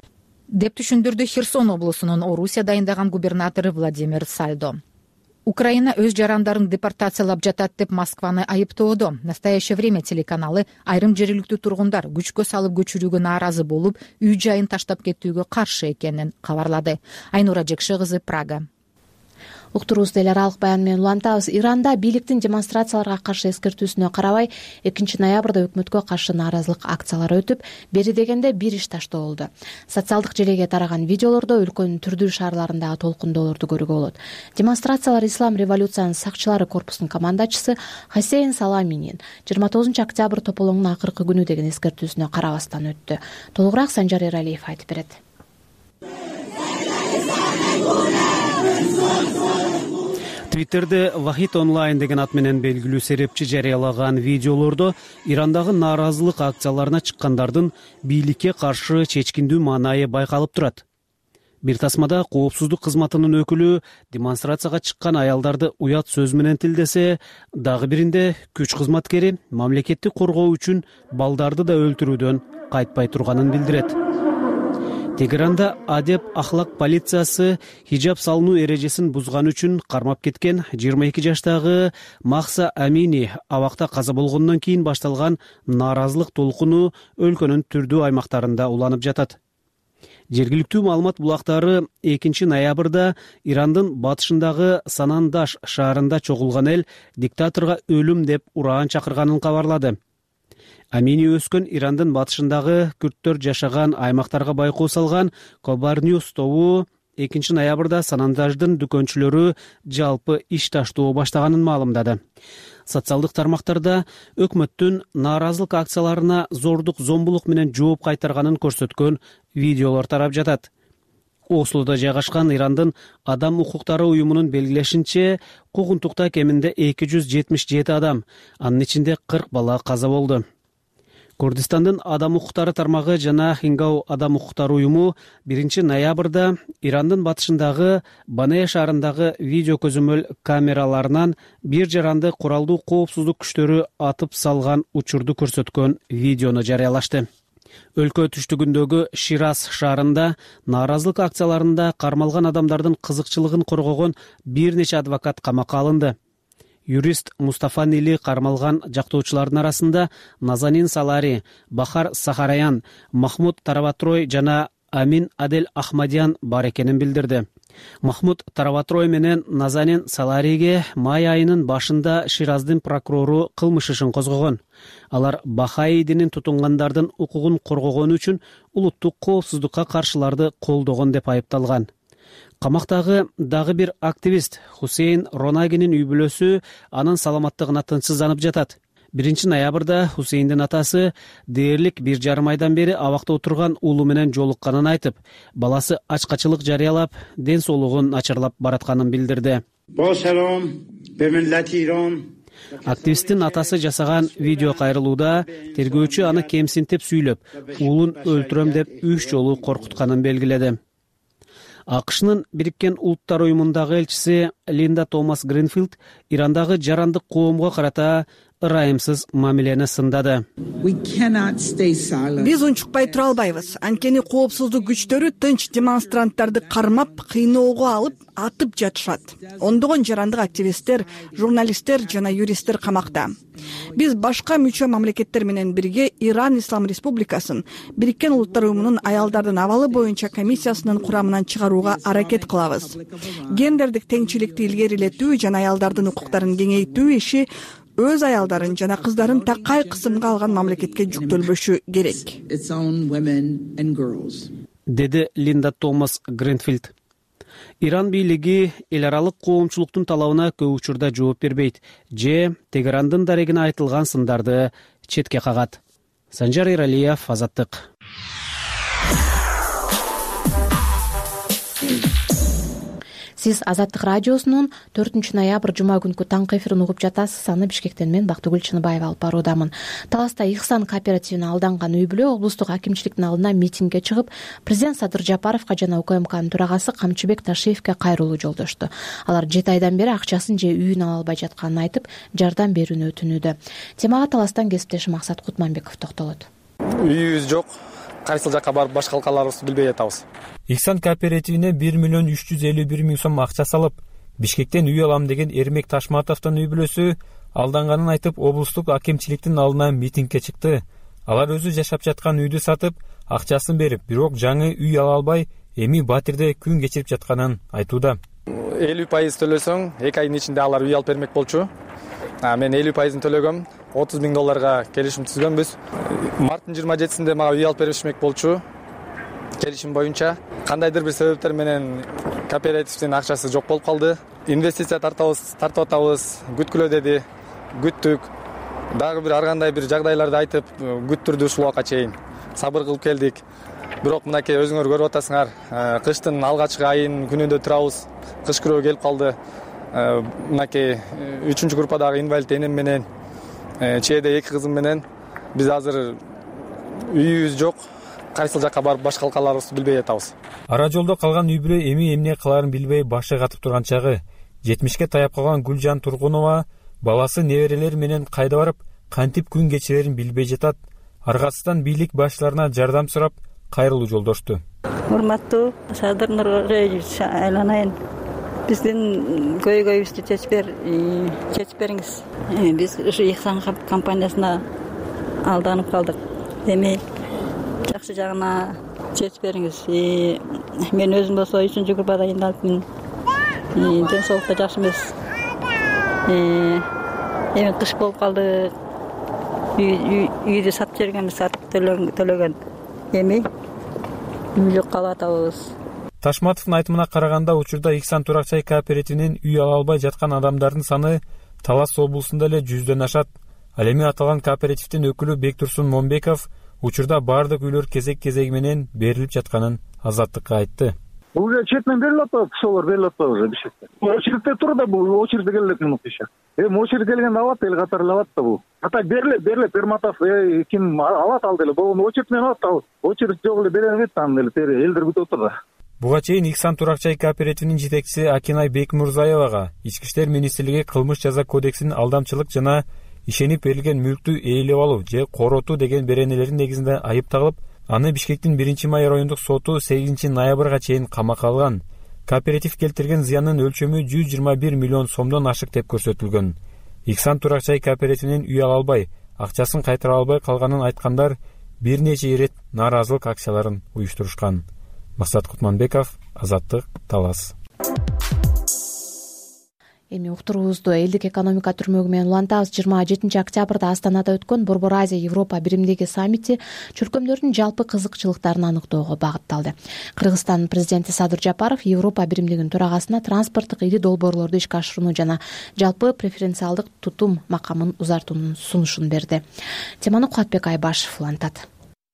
Деп түшүндүрдү Херсон облусунун Орусия дайындаган губернатору Владимир Сальдо. Украина өз жарандарын депортациялап жатат деп Москваны айыптоодо. Настоящее время телеканалы айрым жергиликтүү тургундар күчкө салып көчүрүүгө нааразы болуп, үй жайын таштап кетүүгө каршы экенин кабарлады. Айнура Жекше кызы, Прага. Уктуруубузду эл аралык баян менен улантабыз. Иранда бийликтин демонстрацияларга каршы эскертүүсүнө карабай экинчи ноябрда өкмөткө каршы нааразылык акциялары өтүп, бери дегенде бир иш таштоо болду. Социалдык желеге тараган видеолордо өлкөнүн түрдүү шаарларындагы толкундоолорду көрүүгө болот. Демонстрациялар Ислам революциянын сакчылары корпусунун командачысы Хасейн Саламинин жыйырма тогузунчу октябрь тополоңдун акыркы күнү деген эскертүүсүнө карабастан өттү. Толугураак Санжар Эралиев айтып берет. Твиттерде Вахид онлайн деген ат менен белгилүү серепчи жарыялаган видеолордо Ирандагы нааразылык акцияларына чыккандардын бийликке каршы чечкиндүү маанайы байкалып турат. Бир тасмада коопсуздук кызматынын өкүлү демонстрацияга чыккан аялдарды уят сөз менен тилдесе, дагы биринде күч кызматкери мамлекетти коргоо үчүн балдарды да өлтүрүүдөн кайтпай турганын билдирет. Тегеранда адеп ахлак полициясы хижаб салынуу эрежесин бузган үчүн кармап кеткен жыйырма эки жаштагы Махса Амини абакта каза болгондон кийин башталган нааразылык толкуну өлкөнүн түрдүү аймактарында уланып жатат. жергиликтүү маалымат булактары экинчи ноябрда Ирандын батышындагы Санандаш шаарында чогулган эл диктаторго өлүм деп ураан чакырганын кабарлады. Амини өскөн Ирандын батышындагы күрттөр жашаган аймактарга байкоо салган Кобарньюс тобу экинчи ноябрда Санандаждын дүкөнчүлөрү жалпы иш таштоо баштаганын маалымдады. Социалдык тармактарда өкмөттүн нааразылык акцияларына зордук зомбулук менен жооп кайтарганын көрсөткөн видеолор тарап жатат. Ослода жайгашкан Ирандын адам укуктары уюмунун белгилешинче, куугунтукта кеминде эки жүз жетимиш жети адам, анын ичинде кырк бала каза болду. Курдистандын адам укуктары тармагы жана Хингау адам укуктары уюму биринчи ноябрда Ирандын батышындагы Банея шаарындагы видео көзөмөл камераларынан бир жаранды куралдуу коопсуздук күчтөрү атып салган учурду көрсөткөн видеону жарыялашты. Өлкө түштүгүндөгү Шираз шаарында нааразылык акцияларында кармалган адамдардын кызыкчылыгын коргогон бир нече адвокат камакка алынды. Юрист Мустафа Нили кармалган жактоочулардын арасында Назанин Салари, Бахар Сахараян, Махмуд Тараватрой жана Амин Адель Ахмадиян бар экенин билдирди. Махмуд Тараватрой менен Назанин Салариге май айынын башында Шираздын прокурору кылмыш ишин козгогон. Алар Бахаи динин тутунгандардын укугун коргогон үчүн улуттук коопсуздукка каршыларды колдогон деп айыпталган. Камактагы дагы бир активист Хусейн Ронагинин үй бүлөсү анын саламаттыгына тынчсызданып жатат. биринчи ноябрда Хусейндин атасы дээрлик бир жарым айдан бери абакта отурган уулу менен жолукканын айтып, баласы ачкачылык жарыялап, ден соолугун начарлап баратканын билдирди. Активисттин атасы жасаган видео кайрылууда тергөөчү аны кемсинтип сүйлөп, уулун өлтүрөм деп үч жолу коркутканын белгиледи. АКШнын Бириккен Улуттар уюмундагы элчиси Линда Томас Гринфилд Ирандагы жарандык коомго карата ырайымсыз мамилени сындады. Биз унчукпай тура албайбыз. Анткени коопсуздук күчтөрү тынч демонстранттарды кармап, кыйноого алып, атып жатышат. Ондогон жарандык активисттер, журналисттер жана юристтер камакта. Биз башка мүчө мамлекеттер менен бирге Иран Ислам Республикасын Бириккен Улуттар уюмунун аялдардын абалы боюнча комиссиясынын курамынан чыгарууга аракет кылабыз. Гендердик теңчиликти илгерилетүү жана аялдардын укуктарын кеңейтүү иши өз аялдарын жана кыздарын такай кысымга алган мамлекетке жүктөлбөшү керек, деди Линда Томас Гринфилд. Иран бийлиги эл аралык коомчулуктун талабына көп учурда жооп бербейт же Тегерандын дарегине айтылган сындарды четке кагат. Санжар Иралиев, Азаттык. Сиз Азаттык радиосунун төртүнчү ноябрь жума күнкү таңкы эфирин угуп жатасыз. Аны Бишкектен мен Бактыгүл Чыныбаева алып баруудамын. Таласта Ихсан кооперативине алданган үй бүлө облустук акимчиликтин алдына митингге чыгып, президент Садыр Жапаровго жана УКМКнын төрагасы Камчыбек Ташиевке кайрылуу жолдошту. Алар жети айдан бери акчасын же үйүн ала албай жатканын айтып, жардам берүүнү өтүнүүдө. Темага таластан кесиптешим Максат Кутманбеков токтолот. Үйүбүз жок. Кайсыл жакка барып башка калкаларыбызды билбей жатабыз. Ихсан кооперативине бир миллион үч жүз элүү бир миң сом акча салып, Бишкектен үй алам деген Эрмек Ташматовдун үй бүлөсү алданганын айтып, облустук акимчиликтин алдына митингге чыкты. Алар өзү жашап жаткан үйдү сатып, акчасын берип, бирок жаңы үй ала албай, эми батирде күн кечирип жатканын айтууда. элүү пайыз төлөсөң, эки айдын ичинде алар үй алып бермек болчу. Мен элүү пайызын төлөгөм, отуз миң долларга келишим түзгөнбүз. Марттын жыйырма жетисинде мага үй алып беришмек болчу. Келишим боюнча кандайдыр бир себептер менен кооперативдин акчасы жок болуп калды. Инвестиция тартабыз, тартып атабыз, күткүлө деди. Күттүк. Дагы бир ар кандай бир жагдайларды айтып, күттүрдү ушул убакка чейин. Сабыр кылып келдик. Бирок мынакей өзүңөр көрүп атасыңар, кыштын алгачкы айынын күнүндө турабыз. Кыш күрөө келип калды. Мынакей үчүнчү группадагы инвалид энем менен, чээде эки кызым менен биз азыр үйүбүз жок. Кайсыл жакка барып башка калкаларыбызды билбей жатабыз. Ара жолдо калган үй бүлө эми эмне кылаарын билбей башы катып турган чагы. жетимишке таяп калган Гүлжан Тургунова баласы неберелери менен кайда барып, кантип күн кечирерин билбей жатат. Аргасыздан бийлик баштарына жардам сурап, кайрылуу жолдошту. Урматтуу Садыр Нургаевич айланайын. Биздин көйгөйүбүздү чечип бер, чечип бериңиз. Биз ушу Ихсан компаниясына алданып калдык. Демек, жакшы жагына чечип бериңиз. Мен өзүм болсо үчүнчү группада инвалидмин. Ден соолук да жакшы эмес. Эми кыш болуп калды. Үйдү сатып жиберген, сатып төлөгөн. Эми үй жок калып атабыз. Ташматовдун айтымына караганда, учурда Иксан турак чай кооперативинен үй ала албай жаткан адамдардын саны Талас облусунда эле жүздөн ашат. Ал эми аталган кооперативдин өкүлү Бектурсун Момбеков учурда баардык үйлөр кезек-кезеги менен берилип жатканын Азаттыкка айтты. Уже четмен берилип атпайбы, кышолор берилип атпайбы уже бишкекте. Очередте тур да, бул очередте келет минут иши. Эми очередь келгенде алат, эл катары алат да бул. Ата берилет, берилет, Перматов ким алат ал деле. Бул очередь менен алат ал. Очередь жок эле беребейт аны деле, тери элдер күтүп отур да. Буга чейин Иксан турак чай кооперативинин жетекчиси Акинай Бекмурзаевага Ички иштер министрлиги кылмыш жаза кодексинин алдамчылык жана ишенип берилген мүлктү ээлеп алуу же коротуу деген беренелердин негизинде айып тагылып, аны Бишкектин биринчи май райондук соту сегизинчи ноябрга чейин камакка алган. Кооператив келтирген зыяндын өлчөмү жүз жыйырма бир миллион сомдон ашык деп көрсөтүлгөн. Иксан турак чай кооперативинин үй ала албай, акчасын кайтара албай калганын айткандар бир нече ирет нааразылык акцияларын уюштурушкан. Максат Кутманбеков, Азаттык, Талас. Эми уктуруубузду элдик экономика түрмөгү менен улантабыз. жыйырма жетинчи октябрда Астанада өткөн Борбор Азия Европа биримдиги саммити чөлкөмдөрдүн жалпы кызыкчылыктарын аныктоого багытталды. Кыргызстандын президенти Садыр Жапаров Европа биримдигинин төрагасына транспорттук ири долбоорлорду ишке ашырууну жана жалпы преференциалдык тутум макамын узартуунун сунушун берди. Теманы Кубатбек Айбашев улантат.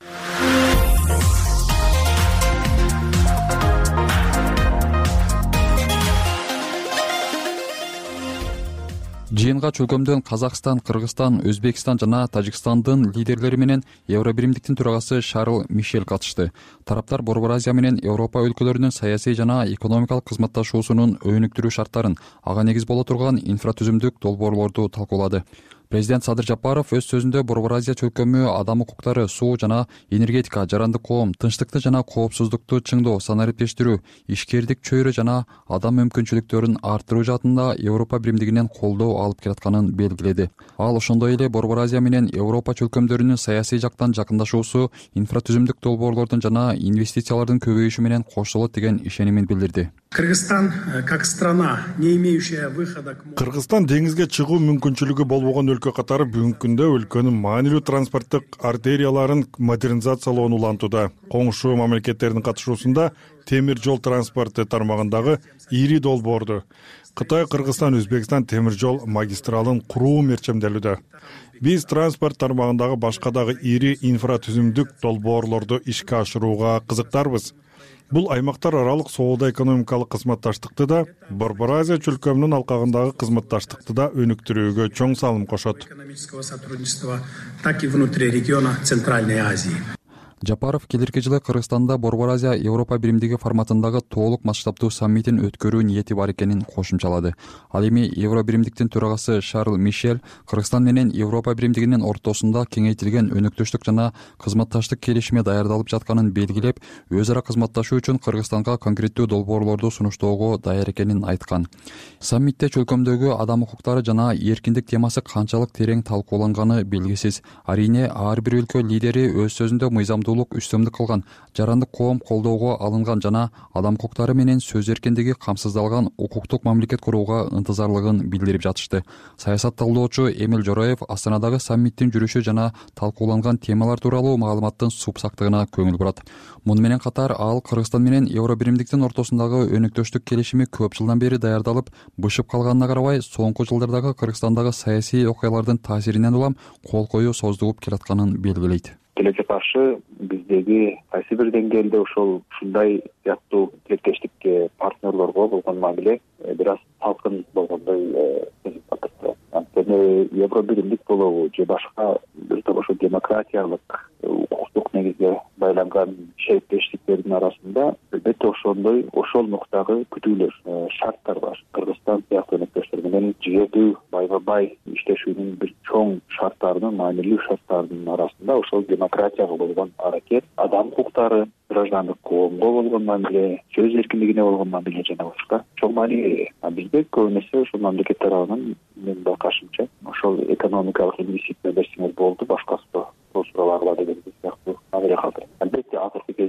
Жыйынга чөлкөмдөн Казакстан, Кыргызстан, Өзбекстан жана Тажикстандын лидерлери менен Евро биримдиктин төрагасы Шарл Мишель катышты. Тараптар Борбор Азия менен Европа өлкөлөрүнүн саясий жана экономикалык кызматташуусунун өнүктүрүү шарттарын, ага негиз боло турган инфратүзүмдүк долбоорлорду талкуулады. Президент Садыр Жапаров өз сөзүндө Борбор Азия чөлкөмү адам укуктары, суу жана энергетика, жарандык коом, тынчтыкты жана коопсуздукту чыңдоо, санариптештирүү, ишкердик чөйрө жана адам мүмкүнчүлүктөрүн арттыруу жаатында Европа биримдигинен колдоо алып келатканын белгиледи. Ал ошондой эле Борбор Азия менен Европа чөлкөмдөрүнүн саясий жактан жакындашуусу инфратүзүмдүк долбоорлордун жана инвестициялардын көбөйүшү менен коштолот деген ишенимин билдирди. Кыргызстан как страна, не имеющая выхода к морю. Кыргызстан деңизге чыгуу мүмкүнчүлүгү болбогон өлкө катары бүгүнкү күндө өлкөнүн маанилүү транспорттук артерияларын модернизациялоону улантууда. Коңшу мамлекеттердин катышуусунда темир жол транспорты тармагындагы ири долбоорду Кытай, Кыргызстан, Өзбекстан темир жол магистралын куруу мерчемделүүдө. Биз транспорт тармагындагы башка дагы ири инфратүзүмдүк долбоорлорду ишке ашырууга кызыктарбыз. Бул аймактар аралык соода-экономикалык кызматташтыкты да, Борбор Азия чөлкөмүнүн алкагындагы кызматташтыкты да өнүктүрүүгө чоң салым кошот. Экономического сотрудничества, так и внутри региона Центральной Азии. Жапаров келирки жылы Кыргызстанда Борбор Азия Европа биримдиги форматындагы толук масштабдуу саммитин өткөрүү ниети бар экенин кошумчалады. Ал эми Евро биримдиктин төрагасы Шарл Мишель Кыргызстан менен Европа биримдигинин ортосунда кеңейтилген өнүктүштүк жана кызматташтык келишиме даярдалып жатканын белгилеп, өз ара кызматташуу үчүн Кыргызстанга конкреттүү долбоорлорду сунуштоого даяр экенин айткан. Саммитте чөлкөмдөгү адам укуктары жана эркиндик темасы канчалык терең талкууланганы белгисиз. Арине ар бир өлкө лидери өз сөзүндө мыйзам үстөмдүк кылган, жарандык коом колдоого алынган жана адам укуктары менен сөз эркиндиги камсыздалган укуктук мамлекет курууга ынтызарлыгын билдирип жатышты. Саясатталоочу Эмил Жороев Астанадагы саммиттин жүрүшү жана талкууланган темалар тууралуу маалыматтын супсактыгына көңүл бурат. Муну менен катар ал Кыргызстан менен Евро биримдиктин ортосундагы өнүктүштүк келишими көп жылдан бери даярдалып, бышып калганына карабай, соңку жылдардагы Кыргызстандагы саясий окуялардын таасиринен улам кол коюу создугуп келатканын белгилейт. Келече каршы биздеги кайсы бир деңгээлде ошол ушундай сыяктуу тилектештикке партнерлорго болгон мамиле бир аз салкын болгондой сезип атат. Анткени Евро биримдик болобу же башка бир топ ошо демократиялык укуктук негизге байланган шериктештиктердин арасында албетте ошондой ошол нуктагы күтүүлөр, шарттар бар. Кыргызстан сыяктуу өнөктөштөр менен жигердүү байма бай иштешүүнүн бир чоң шарттарынын, маанилүү шарттарынын арасында ошол демократияга болгон аракет, адам укуктары, граждандык коомго болгон мамиле, сөз эркиндигине болгон мамиле жана башка чоң мааниге ээ. Бизде көбүн эсе ошол мамлекет тарабынан мен байкашымча ошол экономикалык инвестиция берсеңер болду, башкасы сол сурабагыла деген сыяктуу мамиле калды. Албетте акыркы кездеги бизде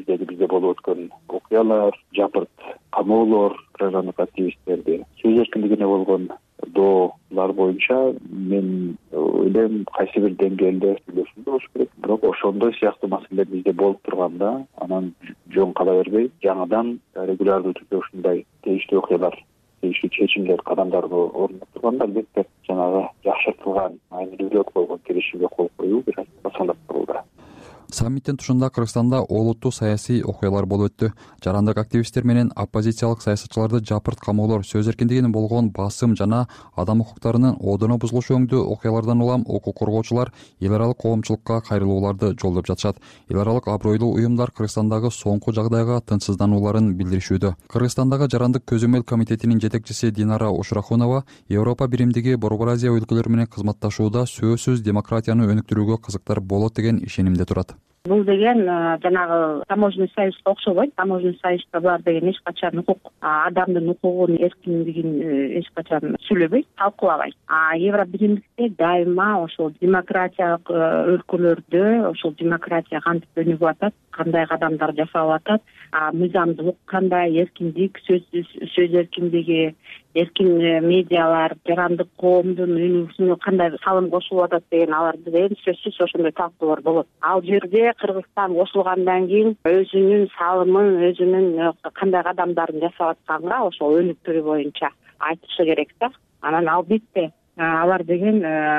болуп өткөн окуялар, жапырт камоолор граждандык активисттерди, сөз эркиндигине болгон доолор боюнча мен ойлойм кайсы бир деңгээлде сүйлөшүү болуш керек. Бирок ошондой сыяктуу маселелер бизде болуп турганда анан жөн кала бербей жаңыдан регулярдуу түрдө ушундай тийиштүү окуялар, тийиштүү чечимдер, кадамдарды орнотуп турганда албетте жанагы жакшыртылган маанилүүрөөк болгон келишимге кол коюу бир аз басымдап турулду. Саммиттин тушунда Кыргызстанда олуттуу саясий окуялар болуп өттү. Жарандык активисттер менен оппозициялык саясатчыларды жапырт камоолор, сөз эркиндигине болгон басым жана адам укуктарынын одоно бузулушу өңдүү окуялардан улам укук коргоочулар эл аралык коомчулукка кайрылууларды жолдоп жатышат. Эл аралык абройлуу уюмдар Кыргызстандагы соңку жагдайга тынчсызданууларын билдиришүүдө. Кыргызстандагы Жарандык көзөмөл комитетинин жетекчиси Динара Ушрахунова Европа биримдиги Борбор Азия өлкөлөрү менен кызматташууда сөзсүз демократияны өнүктүрүүгө кызыктар болот деген ишенимде турат. Бул деген жанагы таможенный союзга окшобойт. Таможенный союзда булар деген эч качан укук, адамдын укугун, эркиндигин эч качан сүйлөбөйт, талкуулабайт. А Евро биримдикте дайыма ошол демократиялык өлкөлөрдө ошол демократия кантип өнүгүп атат, кандай кадамдар жасалып атат, мыйзамдуулук кандай, эркиндик, сөз сөз эркиндиги, эркин медиалар, жарандык коомдун өнүгүүсүнө кандай салым кошулуп атат деген аларды деген сөзсүз ошондой талкуулар болот. Ал жерде Кыргызстан кошулгандан кийин өзүнүн салымын, өзүнүн кандай кадамдарын жасап атканга ошол өнүктүрүү боюнча айтышы керек да. Анан албетте алар деген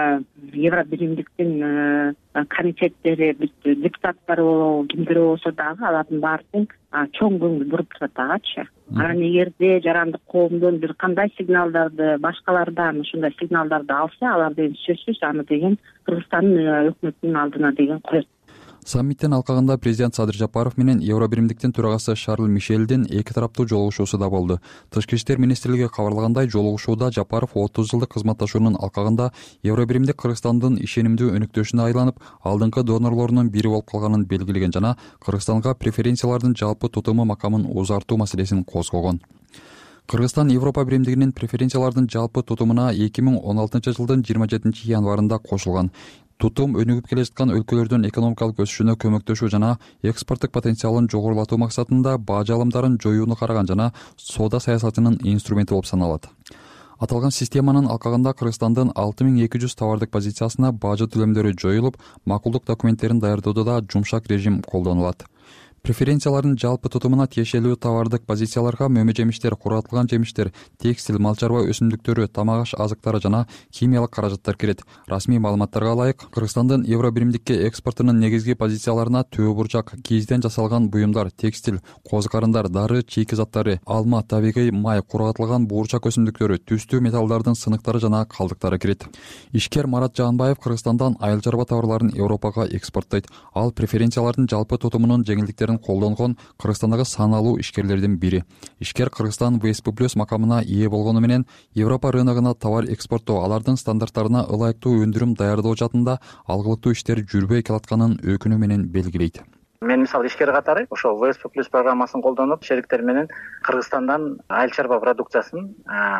Евро биримдиктин комитеттери, депутаттары болобу, кимдер болсо дагы алардын баары тең чоң көңүл буруп турат агачы. Анан эгерде жарандык коомдон бир кандай сигналдарды, башкалардан ушундай сигналдарды алса, алар деген сөзсүз аны деген Кыргызстандын өкмөтүнүн алдына деген коет. Саммиттин алкагында президент Садыр Жапаров менен Евро биримдиктин төрагасы Шарль Мишелдин эки тараптуу жолугушуусу да болду. Тышкы иштер министрлиги кабарлагандай, жолугушууда Жапаров отуз жылдык кызматташуунун алкагында Евро биримдик Кыргызстандын ишенимдүү өнүктөшүнө айланып, алдыңкы донорлорунун бири болуп калганын белгилеген жана Кыргызстанга преференциялардын жалпы тутуму макамын узартуу маселесин козгогон. Кыргызстан Европа биримдигинин преференциялардын жалпы тутумуна эки миң он алтынчы жылдын жыйырма жетинчи январында кошулган. Тутум өнүгүп келе жаткан өлкөлөрдүн экономикалык өсүшүнө көмөктөшүү жана экспорттук потенциалын жогорулатуу максатында бажы алымдарын жоюуну караган жана соода саясатынын инструменти болуп саналат. Аталган системанын алкагында Кыргызстандын алты миң эки жүз товардык позициясына бажы төлөмдөрү жоюлуп, макулдук документтерин даярдоодо да жумшак режим колдонулат. Преференциялардын жалпы тутумуна тиешелүү товардык позицияларга мөмө жемиштер, курутулган жемиштер, текстиль, мал чарба өсүмдүктөрү, тамак аш азыктары жана химиялык каражаттар кирет. Расмий маалыматтарга ылайык, Кыргызстандын Евро биримдикке экспортунун негизги позицияларына төө бурчак, кийизден жасалган буюмдар, текстиль, кооз карындар, дары, чийки заттары, алма, табигый май, курутулган буурчак өсүмдүктөрү, түстүү металлдардын сыныктары жана калдыктары кирет. Ишкер Марат Жаанбаев Кыргызстандан айыл чарба товарларын Европага экспорттойт. Ал преференциялардын жалпы тутумунун жеңилдиктерин колдонгон Кыргызстандагы саналуу ишкерлердин бири. Ишкер Кыргызстан вэ эс пэ плюс макамына ээ болгону менен Европа рыногуна товар экспорттоо, алардын стандарттарына ылайыктуу өндүрүм даярдоо жаатында алгылыктуу иштер жүрбөй келатканын өкүнүү менен белгилейт. Мен мисалы ишкер катары ошол вэ эс пэ плюс программасын колдонуп, шериктер менен Кыргызстандан айыл чарба продукциясын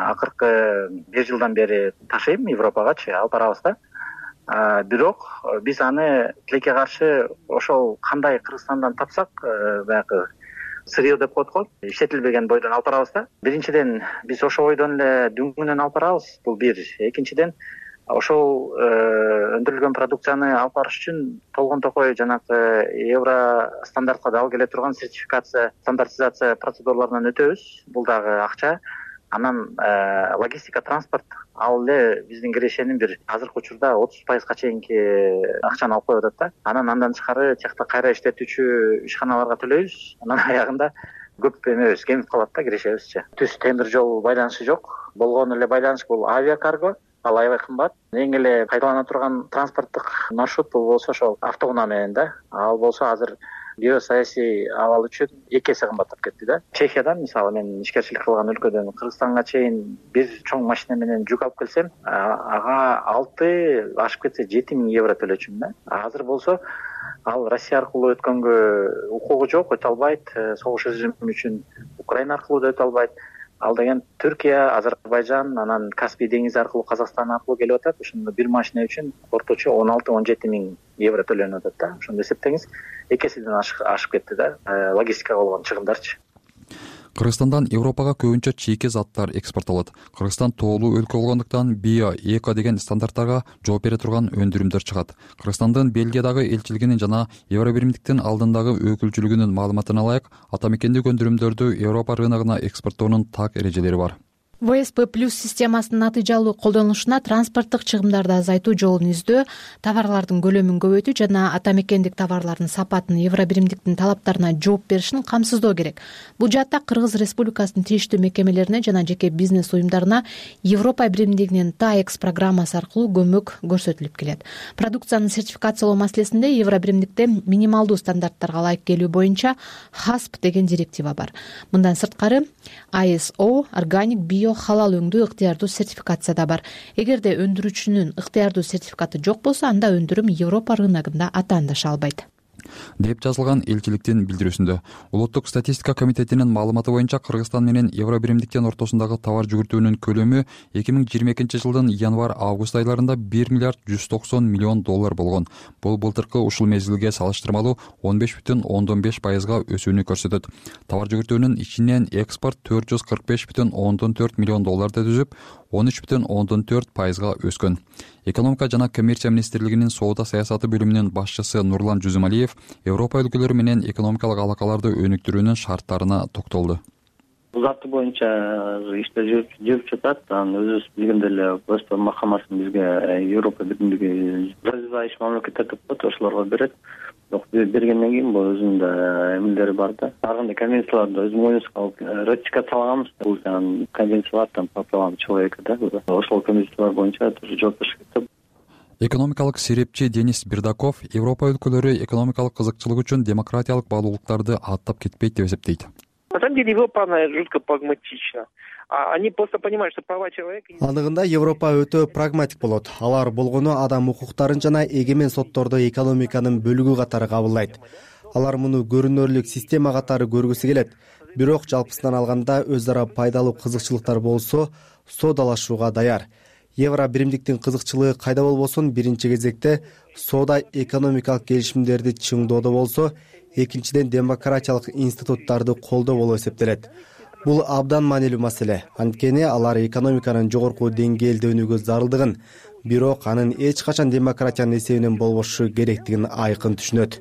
акыркы бир жылдан бери ташыйм Европагачы, алып барабыз. Бирок биз аны тилекке каршы ошол кандай Кыргызстандан тапсак, баягы сырье деп коет го, иштетилбеген бойдон алып барабыз да. Биринчиден биз ошол бойдон эле дүңгүнөн алып барабыз. Бул бир. Экинчиден ошол өндүрүлгөн продукцияны алып барыш үчүн толгон токой жанагы евро стандартка дал келе турган сертификация, стандартизация процедураларынан өтөбүз. Бул дагы акча. Анан логистика, транспорт ал эле биздин кирешенин бир азыркы учурда отуз пайызга чейинки акчаны алып коюп атат да. Анан андан тышкары тиякта кайра иштетүүчү ишканаларга төлөйбүз. Анан аягында көп эмебиз, кемип калат да кирешебизчи. Түз темир жол байланышы жок. Болгон эле байланыш бул авиакарго. Ал аябай кымбат. Эң эле пайдалана турган транспорттук маршрут бул болсо ошол автоунаа менен да. Ал болсо азыр геосаясий абал үчүн эки эсе кымбаттап кетти да. Чехиядан мисалы мен ишкерчилик кылган өлкөдөн Кыргызстанга чейин бир чоң машина менен жүк алып келсем, ага алты, ашып кетсе жети миң евро төлөчүмүн да. Азыр болсо ал Россия аркылуу өткөнгө укугу жок, өтө албайт. Согуш режими үчүн Украина аркылуу да өтө албайт. ал деген Түркия, Азербайжан, анан Каспий деңизи аркылуу Казакстан аркылуу келип атат. Ошондо бир машина үчүн орточо он алты он жети миң евро төлөнүп атат да. Ошондо эсептеңиз, эки эседен ашып кетти да логистикага болгон чыгымдарчы. Кыргызстандан Европага көбүнчө чийки заттар экспорттолот. Кыргызстан тоолуу өлкө болгондуктан био, эко деген стандарттарга жооп бере турган өндүрүмдөр чыгат. Кыргызстандын Бельгиядагы элчилигинин жана Евробиримдиктин алдындагы өкүлчүлүгүнүн маалыматына ылайык, атамекендик өндүрүмдөрдү Европа рыногуна экспорттоонун так эрежелери бар. вэ эс пэ плюс системасынын натыйжалуу колдонулушуна транспорттук чыгымдарды азайтуу жолун издөө, товарлардын көлөмүн көбөйтүү жана атамекендик товарлардын сапатын Евробиримдиктин талаптарына жооп беришин камсыздоо керек. Бул жаатта Кыргыз Республикасынын тийиштүү мекемелерине жана жеке бизнес уюмдарына Европа биримдигинин таекс программасы аркылуу көмөк көрсөтүлүп келет. Продукцияны сертификациялоо маселесинде Евробиримдикте минималдуу стандарттарга ылайык келүү боюнча хасп деген директива бар. Мындан сырткары ай эс о органик био халал өңдүү ыктыярдуу сертификация да бар. Эгерде өндүрүүчүнүн ыктыярдуу сертификаты жок болсо, анда өндүрүм Европа рыногунда атаандаша албайт деп жазылган элчиликтин билдирүүсүндө. Улуттук статистика комитетинин маалыматы боюнча Кыргызстан менен Евробиримдиктин ортосундагы товар жүгүртүүнүн көлөмү эки миң жыйырма экинчи жылдын январь-август айларында бир миллиард жүз токсон миллион доллар болгон. Бул былтыркы ушул мезгилге салыштырмалуу он беш бүтүн ондон беш пайызга өсүүнү көрсөтөт. Товар жүгүртүүнүн ичинен экспорт төрт жүз кырк беш бүтүн ондон төрт миллион долларды түзүп, он үч бүтүн ондон төрт пайызга өскөн. Экономика жана коммерция министрлигинин соода саясаты бөлүмүнүн башчысы Нурлан Жүзүмалиев Европа өлкөлөрү менен экономикалык алакаларды өнүктүрүүнүн шарттарына токтолду. Бул заты боюнча иште жүрүп жатат. Анан өзүбүз билгендей эле Өстө макамасын бизге Европа биримдиги развивающий мамлекеттер деп коет, ошолорго берет. Бирок бергенден кийин бул өзүнүн да эмелери бар да. Ар кандай конвенцияларды өзүбүз мойнубузга алып ратификациялаганбыз. Бул жана конвенциялардан по правам человека да. Ошол конвенциялар боюнча жооп бериш керек. Экономикалык серепчи Денис Бердаков Европа өлкөлөрү экономикалык кызыкчылык үчүн демократиялык баалуулуктарды аттап кетпейт деп эсептейт. На самом деле Европа, она жутко прагматична. Они просто понимают, что права человека... Анығында Европа өтө прагматик болот. Алар болгону адам укуктарын жана эгемен сотторду экономиканын бөлүгү катары кабылдайт. Алар муну көрүнөрлүк система катары көргүсү келет. Бирок жалпысынан алганда өз ара пайдалуу кызыкчылыктар болсо, соодалашууга даяр. Евро биримдиктин кызыкчылыгы кайда болбосун, биринчи кезекте соода экономикалык келишимдерди чыңдоодо болсо, экинчиден демократиялык институттарды колдоо болуп эсептелет. Бул абдан маанилүү маселе. Анткени алар экономиканын жогорку деңгээлде өнүүгө зарылдыгын, бирок анын эч качан демократиянын эсебинен болбошу керектигин айкын түшүнөт.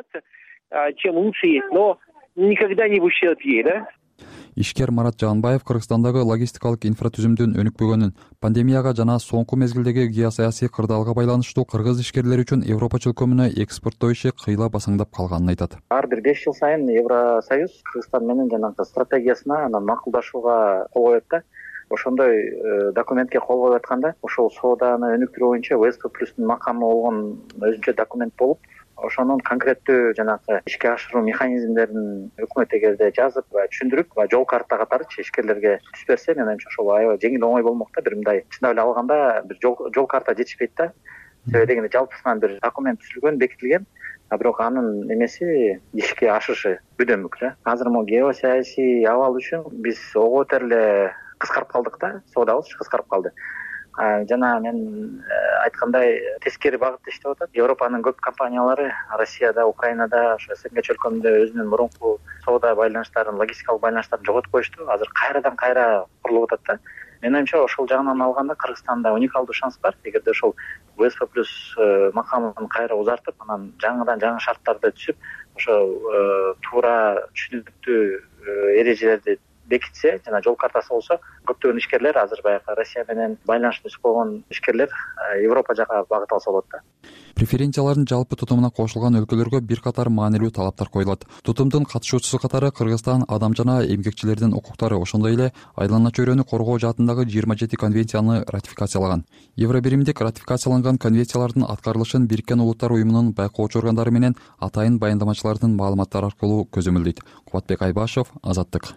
Чем лучше есть, но никогда не в ущерб ей, да? Ишкер Марат Жаанбаев Кыргызстандагы логистикалык инфратүзүмдүн өнүкпөгөнүн, пандемияга жана соңку мезгилдеги геосаясий кырдаалга байланыштуу кыргыз ишкерлери үчүн Европа чөлкөмүнө экспорттоо иши кыйла басаңдап калганын айтат. Ар бир беш жыл сайын Евросоюз Кыргызстан менен жанагы стратегиясына анан макулдашууга кол коет да. Ошондой документке кол коюп атканда, ошол сооданы өнүктүрүү боюнча вэ эс пэ плюстун макамы болгон өзүнчө документ болуп, ошонун конкреттүү жанагы ишке ашыруу механизмдерин өкмөт эгерде жазып ва түшүндүрүп ва жол карта катары ишкерлерге түзүп берсе, мен оюмча ошол аябай жеңил оңой болмок да. Бир мындай чындап эле алганда бир жол карта жетишпейт да. Себеби дегенде жалпысынан бир документ түзүлгөн, бекитилген, а бирок анын эмеси ишке ашышы күдөмүк да. Азыр могу геосаясий абал үчүн биз ого бетер эле кыскарып калдык да, соодабыз кыскарып калды. Жана мен айткандай тескери багытта иштеп атат. Европанын көп компаниялары Россияда, Украинада, ошо эс эң гэ чөлкөмүндө өзүнүн мурунку соода байланыштарын, логистикалык байланыштарын жоготуп коюшту. Азыр кайрадан кайра курулуп атат да. Мен оюмча ошол жагынан алганда Кыргызстанда уникалдуу шанс бар. Эгерде ошол вэ эс пэ плюс макамын кайра узартып, анан жаңыдан жаңы шарттарды түзүп, ошо туура түшүнүктүү эрежелерди бекитсе жана жол картасы болсо, көптөгөн ишкерлер азыр баягы Россия менен байланышты үзүп койгон ишкерлер Европа жака багыт алса болот да. Преференциялардын жалпы тутумуна кошулган өлкөлөргө бир катар маанилүү талаптар коюлат. Тутумдун катышуучусу катары Кыргызстан адам жана эмгекчилердин укуктары, ошондой эле айлана чөйрөнү коргоо жаатындагы жыйырма жети конвенцияны ратификациялаган. Евробиримдик ратификацияланган конвенциялардын аткарылышын Бириккен Улуттар уюмунун байкоочу органдары менен атайын баяндамачылардын маалыматтары аркылуу көзөмөлдөйт. Кубатбек Айбашев, Азаттык.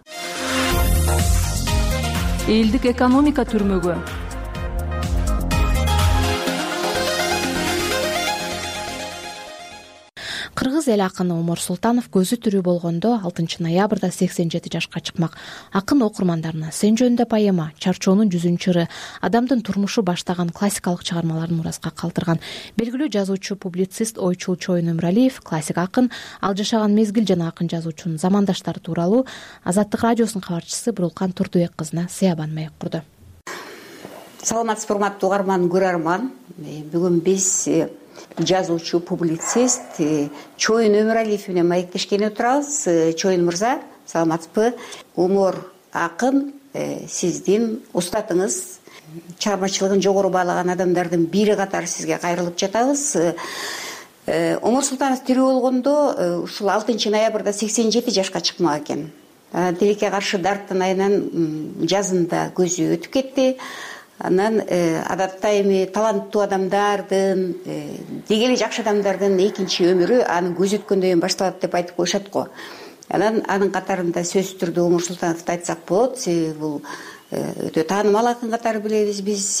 Элдик экономика түрмөгү. кыргыз эл акыны Омор Султанов көзү тирүү болгондо алтынчы ноябрда сексен жети жашка чыкмак. Акын окурмандарына Сен жөнүндө поэма, Чарчоонун жүзүнчү ыры, адамдын турмушу баштаган классикалык чыгармаларын мураска калтырган. Белгилүү жазуучу, публицист Ойчул Чоюн Өмүралиев, классик акын, ал жашаган мезгил жана акын жазуучунун замандаштары тууралуу Азаттык радиосунун кабарчысы Бурулкан Турдубек кызына Сыябан маек курду. Саламатсызбы, урматтуу угарман, көрөрман. Бүгүн биз жазуучу, публицист Чоюн Өмүралиев менен маектешкени турабыз. Чоюн мырза, саламатсызбы? Омор акын сиздин устатыңыз, чыгармачылыгын жогору баалаган адамдардын бири катары сизге кайрылып жатабыз. Омор Султанов тирүү болгондо ушул алтынчы ноябрда сексен жети жашка чыкмак экен. Тилекке каршы дарттын айынан жазында көзү өтүп кетти. Анан адатта эми таланттуу адамдардын, деги эле жакшы адамдардын экинчи өмүрү анын көзү өткөндөн кийин башталат деп айтып коюшат го. Анан анын катарында сөзсүз түрдө Омор Султановду айтсак болот. Себеби бул өтө таанымал акын катары билебиз биз.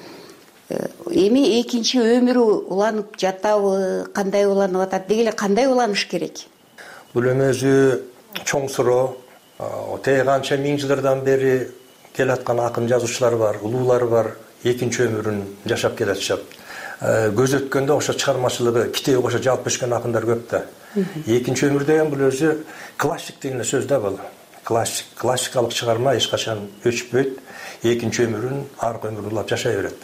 Эми экинчи өмүрү уланып жатабы, кандай уланып атат, деги эле кандай уланыш керек? Бул эми өзү чоң суроо. Те канча миң жылдардан бери келаткан акын жазуучулар бар, улуулар бар, экинчи өмүрүн жашап келатышат. Көз өткөндө ошо чыгармачылыгы, китеби кошо жалп өчкөн акындар көп да. Экинчи өмүр деген бул өзү классик деген сөз да бул. Классик, классикалык чыгарма эч качан өчпөйт, экинчи өмүрүн, аркы өмүрүн улап жашай берет.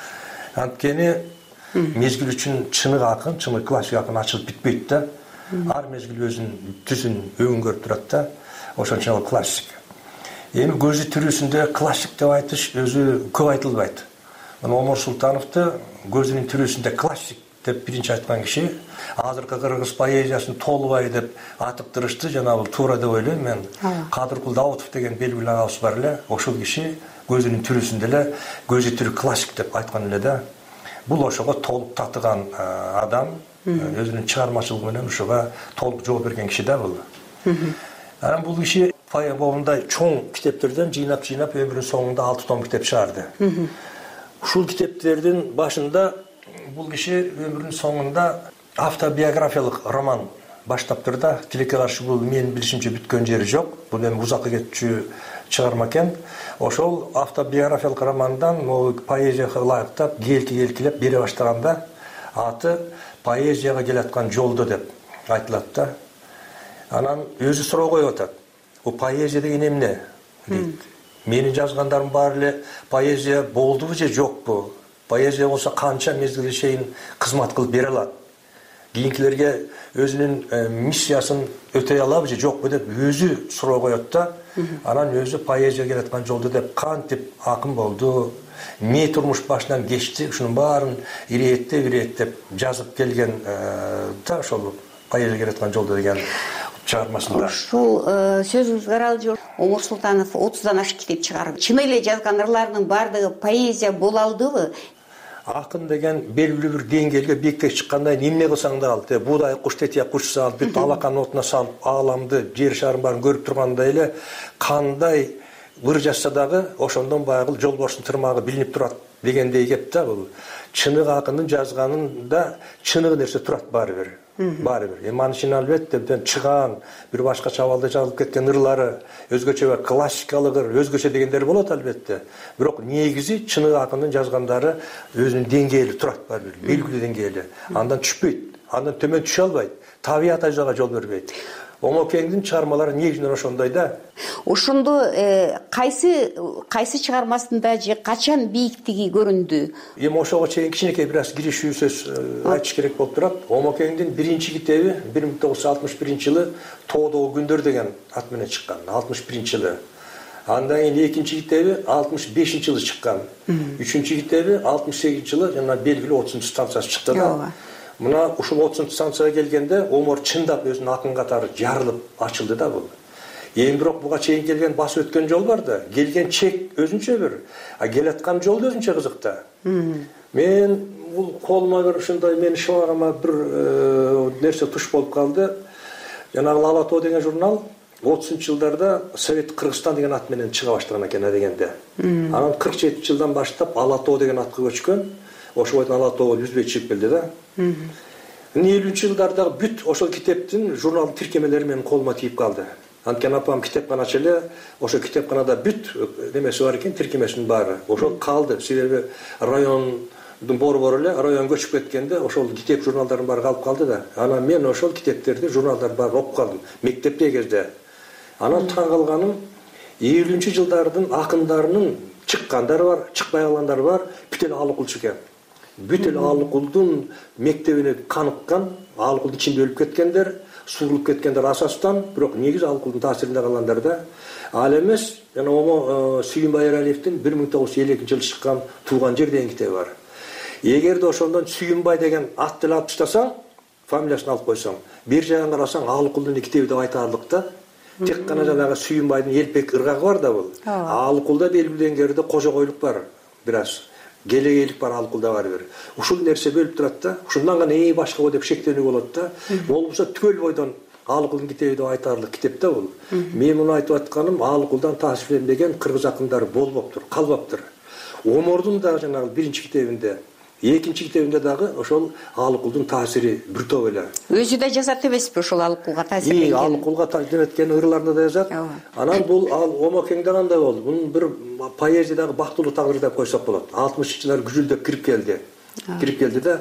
Анткени мезгил үчүн чыныгы акын, чыныгы классик акын ачылып бүтпөйт да. Ар мезгил өзүнүн түзүн өгүн көрүп турат да. Ошон үчүн ал классик. Эми көзү тирүүсүндө классик деп айтыш өзү көп айтылбайт. Омор Султановду көзүнүн тирүүсүндө классик деп биринчи айткан киши азыркы кыргыз поэзиясын толубай деп атып турушты. Жана бул туура деп ойлойм мен. Кадыркул Даутов деген белгилүү агабыз бар эле. Ошол киши көзүнүн тирүүсүндө эле көзү тирүү классик деп айткан эле да. Бул ошого толук татыган адам, өзүнүн чыгармачылыгы менен ошого толук жооп берген киши да бул. Анан бул киши моундай чоң китептерден жыйнап-жыйнап өмүрүнүн соңунда алты том китеп чыгарды. Ушул китептердин башында бул киши өмүрүнүн соңунда автобиографиялык роман баштаптыр да. Тилекке каршы бул менин билишимче бүткөн жери жок. Бул эми узакка кетчү чыгарма экен. Ошол автобиографиялык романдан могу поэзияга ылайыктап, келки-келкилеп бере баштаганда аты поэзияга келаткан жолдо деп айтылат да. Анан өзү суроо коюп атат. Бул поэзия деген эмне? Дейт. Менин жазгандарым баары эле поэзия болдубу же жокпу? Поэзия болсо канча мезгилге чейин кызмат кылып бере алат? Кийинкилерге өзүнүн миссиясын өтөй алабы же жокпу деп өзү суроо коет да. Анан өзү поэзия келаткан жолдо деп кантип акын болду, эмне турмуш башынан кечти, ушунун баарын ирээттеп-ирээттеп жазып келген да ошол поэзия келаткан жолдо деген чыгармасында. Ушул сөзүңүзгө аралуу Омор Султанов отуздан ашык китеп чыгарып, чын эле жазган ырларынын баардыгы поэзия боло алдыбы? Акын деген белгилүү бир деңгээлге биекке чыкканда эмне кылсаң да ал, буудай куш тетия куш салып, бүт алаканын отуна салып, ааламды, жер шарын баарын көрүп тургандай эле кандай ыр жазса дагы ошондон баягы жолборстун тырмагы билинип турат дегендей кеп да бул. Чыныгы акындын жазганында чыныгы нерсе турат баары бир. Баары бир. Эми анын албетте чыгаан, бир башкача абалда жазылып кеткен ырлары, өзгөчө классикалык ыр, өзгөчө дегендер болот албетте. Бирок негизи чыныгы акындын жазгандары өзүнүн деңгээли турат баары бир, белгилүү деңгээли. Андан түшпөйт, андан төмөн түшө албайт, табият ажага жол бербейт. Омокеңдин чыгармалары негизинен ошондой да. Ошондо кайсы кайсы чыгармасында же качан бийиктиги көрүндү? Эми ошого чейин кичинекей бир аз киришүү сөз айтыш керек болуп турат. Омокеңдин биринчи китеби бир миң тогуз жүз алтымыш биринчи жылы Тоодогу күндөр деген ат менен чыккан, алтымыш биринчи жылы. Андан кийин экинчи китеби алтымыш бешинчи жылы чыккан. Үчүнчү китеби алтымыш сегизинчи жылы жана белгилүү отузунчу станциясы чыкты да. Мына ушул отузунчу станцияга келгенде Омор чындап өзүнүн акын катары жарылып ачылды да бул. Эми бирок буга чейин келген басып өткөн жол бар да, келген чек өзүнчө бир, а келаткан жол да өзүнчө кызык да. Мен бул колума бир ушундай менин шыбагыма бир нерсе туш болуп калды. Жанагы Ала Тоо деген журнал отузунчу жылдарда Совет Кыргызстан деген ат менен чыга баштаган экен дегенде. Анан кырк жетинчи жылдан баштап Ала Тоо деген атка көчкөн. Ошо бойдон Ала Тоо үзбөй чыгып келди да. элүүнчү жылдардагы бүт ошол китептин журнал тиркемелери менин колума тийип калды. Анткени апам китепканачы эле, ошо китепканада бүт немеси бар экен, тиркемесинин баары. Ошол калды. Себеби райондун борбору эле район көчүп кеткенде ошол китеп журналдардын баары калып калды да. Анан мен ошол китептерди, журналдарды баарын окуп калдым мектепте кезде. Анан таң калганым элүүнчү жылдардын акындарынын чыккандары бар, чыкпай калгандары бар, бүт эле Алыкулчу экен. Бүт эле Алыкулдун мектебине каныккан, Алыкулдун ичинде өлүп кеткендер, суурулуп кеткендер асастан, бирок негизи Алыкулдун таасиринде калгандар да. Ал эмес, жана Омо Сүйүнбай Эралиевдин бир миң тогуз жүз элүү экинчи жылы чыккан Тууган жер деген китеби бар. Эгерде ошондон Сүйүнбай деген атты алып таштасаң, фамилиясын алып койсоң, бир жагын карасаң Алыкулдун китеби деп айтарлык да. Тек гана жанагы Сүйүнбайдын элпек ыргагы бар да бул. Алыкулда белгилеген жерде кожогойлук бар, бир аз келегейлик бар Алыкулда бар бир. Ушул нерсе бөлүп турат да. Ушундан гана эң башкабы деп шектенүү болот да. Болбосо түгөл бойдон Алыкулдун китеби деп айтарлык китеп да бул. Мен муну айтып атканым, Алыкулдан таасирленбеген кыргыз акындары болбоптур, калбаптыр. Омордун да жанагы биринчи китебинде, экинчи китебинде дагы ошол Алыкулдун таасири бир топ эле. Өзү да жазат эмеспи ошол Алыкулга таасирленген? Алыкулга таасирленген ырларында да жазат. Анан бул Омокеңде кандай болду? Мунун бир поэзиядагы бактылуу тагдыр деп койсок болот. алтымышынчы жылдар күжүлдөп кирип келди. Кирип келди да.